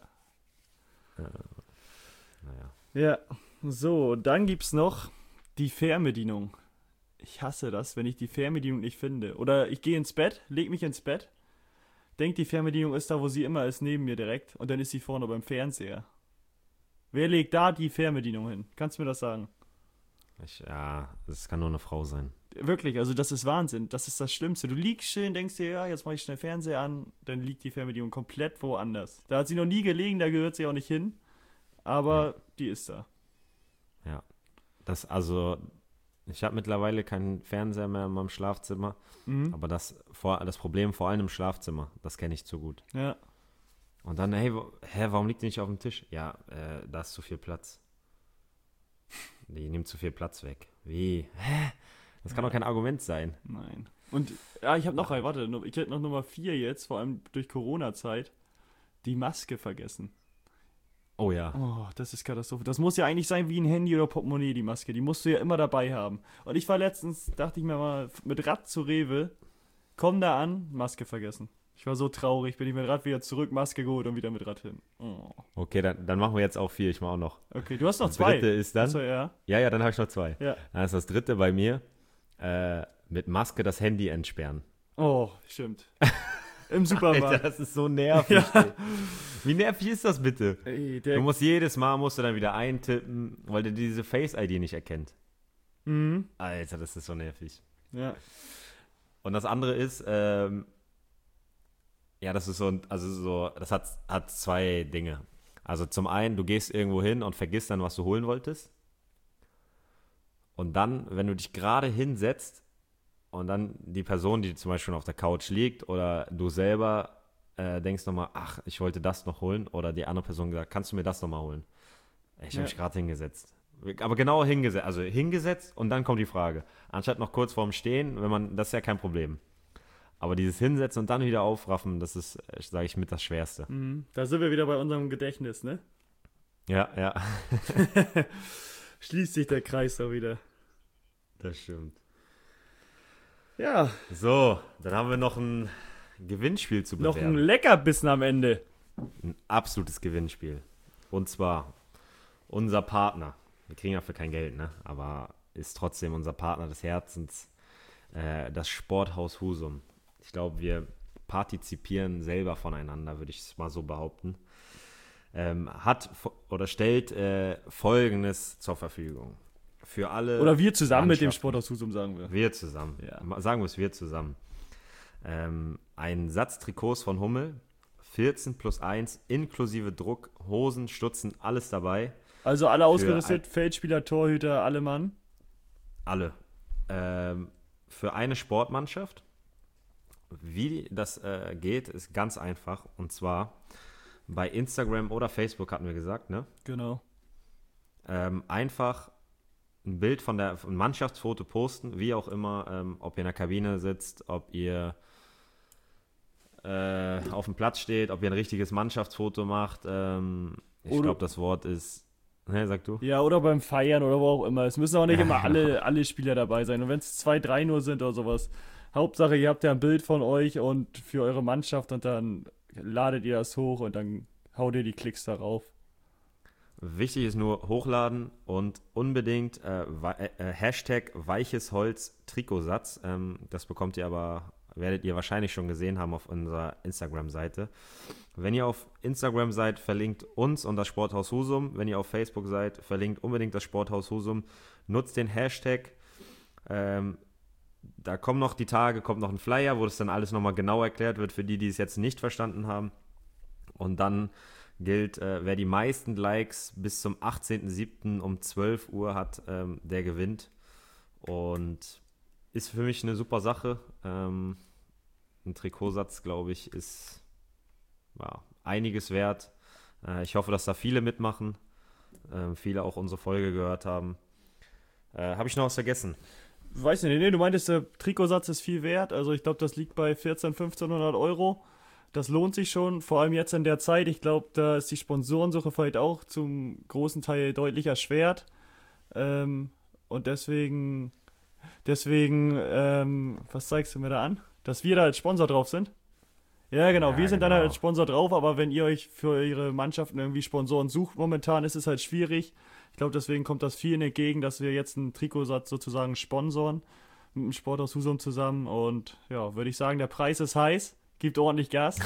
Naja. Ja, so, dann gibt's noch die Fernbedienung. Ich hasse das, wenn ich die Fernbedienung nicht finde. Oder ich gehe ins Bett, leg mich ins Bett, denk, die Fernbedienung ist da, wo sie immer ist, neben mir direkt. Und dann ist sie vorne beim Fernseher. Wer legt da die Fernbedienung hin? Kannst du mir das sagen? Das kann nur eine Frau sein. Wirklich, also das ist Wahnsinn. Das ist das Schlimmste. Du liegst schön, denkst dir, ja, jetzt mache ich schnell Fernseher an, dann liegt die Fernbedienung komplett woanders. Da hat sie noch nie gelegen, da gehört sie auch nicht hin. Aber die ist da. Ja. Ich habe mittlerweile keinen Fernseher mehr in meinem Schlafzimmer, Mhm. aber das Problem vor allem im Schlafzimmer, das kenne ich zu gut. Ja. Und dann, hey, warum liegt die nicht auf dem Tisch? Ja, da ist zu viel Platz. Die nimmt zu viel Platz weg. Wie? Hä? Das kann doch kein Argument sein. Nein. Und ja, ich habe noch einen, warte, ich hätte noch Nummer 4 jetzt, vor allem durch Corona-Zeit, die Maske vergessen. Oh ja. Oh, das ist Katastrophe. Das muss ja eigentlich sein wie ein Handy oder Portemonnaie, die Maske. Die musst du ja immer dabei haben. Und ich war letztens, dachte ich mir mal, mit Rad zu Rewe, komm da an, Maske vergessen. Ich war so traurig, bin ich mit Rad wieder zurück, Maske geholt und wieder mit Rad hin. Oh. Okay, dann machen wir jetzt auch 4. Ich mache auch noch. Okay, du hast noch Das 2. dritte ist dann. Achso, ja. Ja, dann habe ich noch 2. Ja. Dann ist das dritte bei mir, mit Maske das Handy entsperren. Oh, stimmt. Im Supermarkt. Alter, das ist so nervig. Ja. Ey. Wie nervig ist das bitte? Ey, Du musst jedes Mal dann wieder eintippen, weil der diese Face-ID nicht erkennt. Mhm. Alter, das ist so nervig. Ja. Und das andere ist, das ist das hat 2 Dinge. Also zum einen, du gehst irgendwo hin und vergisst dann, was du holen wolltest. Und dann, wenn du dich gerade hinsetzt und dann die Person, die zum Beispiel auf der Couch liegt oder du selber denkst nochmal, ach, ich wollte das noch holen, oder die andere Person gesagt, kannst du mir das nochmal holen? Ich habe mich gerade hingesetzt. Aber genau hingesetzt, also hingesetzt und dann kommt die Frage. Anstatt noch kurz vorm Stehen, das ist ja kein Problem. Aber dieses Hinsetzen und dann wieder aufraffen, das ist, sage ich, mit das Schwerste. Mhm. Da sind wir wieder bei unserem Gedächtnis, ne? Ja. Schließt sich der Kreis da wieder. Das stimmt. Ja, So, dann haben wir noch ein Gewinnspiel zu noch bewerben. ein Leckerbissen am Ende. Ein absolutes Gewinnspiel. Und zwar unser Partner. Wir kriegen dafür kein Geld, ne? Aber ist trotzdem unser Partner des Herzens, das Sporthaus Husum. Ich glaube, wir partizipieren selber voneinander, würde ich es mal so behaupten. Stellt Folgendes zur Verfügung. Für alle. Oder wir zusammen mit dem Mannschaften. Sporthaus Husum, sagen wir. Wir zusammen. Ja. Sagen wir es, wir zusammen. Ein Satz Trikots von Hummel, 14+1, inklusive Druck, Hosen, Stutzen, alles dabei. Also alle ausgerüstet, Feldspieler, Torhüter, alle Mann. Alle. Für eine Sportmannschaft. Wie das geht, ist ganz einfach. Und zwar bei Instagram oder Facebook hatten wir gesagt, ne? Genau. Einfach ein Bild von ein Mannschaftsfoto posten, wie auch immer, ob ihr in der Kabine sitzt, ob ihr auf dem Platz steht, ob ihr ein richtiges Mannschaftsfoto macht. Ich glaube, das Wort ist, sag du? Ja, oder beim Feiern oder wo auch immer. Es müssen auch nicht immer alle Spieler dabei sein. Und wenn es 2, 3 nur sind oder sowas. Hauptsache, ihr habt ja ein Bild von euch und für eure Mannschaft und dann ladet ihr das hoch und dann haut ihr die Klicks darauf. Wichtig ist nur hochladen und unbedingt Hashtag weiches Holz Trikotsatz. Das werdet ihr wahrscheinlich schon gesehen haben auf unserer Instagram-Seite. Wenn ihr auf Instagram seid, verlinkt uns und das Sporthaus Husum. Wenn ihr auf Facebook seid, verlinkt unbedingt das Sporthaus Husum. Nutzt den Hashtag. Da kommen noch die Tage, kommt noch ein Flyer, wo das dann alles nochmal genau erklärt wird für die, die es jetzt nicht verstanden haben. Und dann gilt, wer die meisten Likes bis zum 18.07. um 12 Uhr hat, der gewinnt. Und ist für mich eine super Sache. Ein Trikotsatz, glaube ich, ist einiges wert. Ich hoffe, dass da viele mitmachen. Viele auch unsere Folge gehört haben. Habe ich noch was vergessen? Weiß nicht, nee, du meintest, der Trikotsatz ist viel wert. Also ich glaube, das liegt bei 1500 Euro. Das lohnt sich schon, vor allem jetzt in der Zeit. Ich glaube, da ist die Sponsorensuche vielleicht auch zum großen Teil deutlich erschwert. Und deswegen, was zeigst du mir da an? Dass wir da als Sponsor drauf sind? Ja, genau, wir sind dann halt als Sponsor drauf, aber wenn ihr euch für eure Mannschaften irgendwie Sponsoren sucht, momentan ist es halt schwierig. Ich glaube, deswegen kommt das vielen entgegen, dass wir jetzt einen Trikotsatz sozusagen sponsoren mit dem Sporthaus Husum zusammen. Und ja, würde ich sagen, der Preis ist heiß. Gibt ordentlich Gas.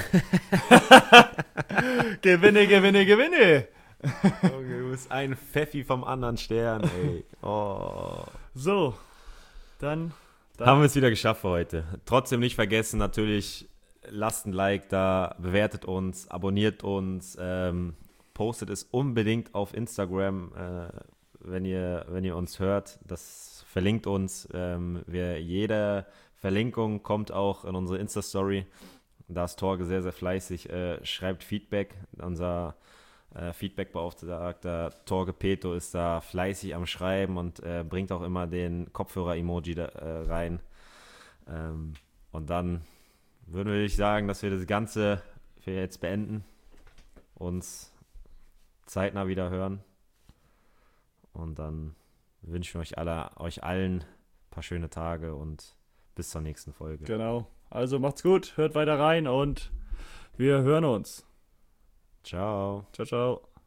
Gewinne, gewinne, gewinne. Okay, du bist ein Pfeffi vom anderen Stern, ey. Oh. So, dann haben wir es wieder geschafft für heute. Trotzdem nicht vergessen, natürlich, lasst ein Like da, bewertet uns, abonniert uns, postet es unbedingt auf Instagram, wenn ihr uns hört. Das verlinkt uns. Jede Verlinkung kommt auch in unsere Insta-Story. Da ist Torge sehr, sehr fleißig, schreibt Feedback. Unser Feedback-Beauftragter Torge Peto ist da fleißig am Schreiben und bringt auch immer den Kopfhörer-Emoji rein. Und dann würde ich sagen, dass wir das Ganze für jetzt beenden, uns zeitnah wieder hören und dann wünschen wir euch allen ein paar schöne Tage und bis zur nächsten Folge. Genau. Also macht's gut, hört weiter rein und wir hören uns. Ciao. Ciao, ciao.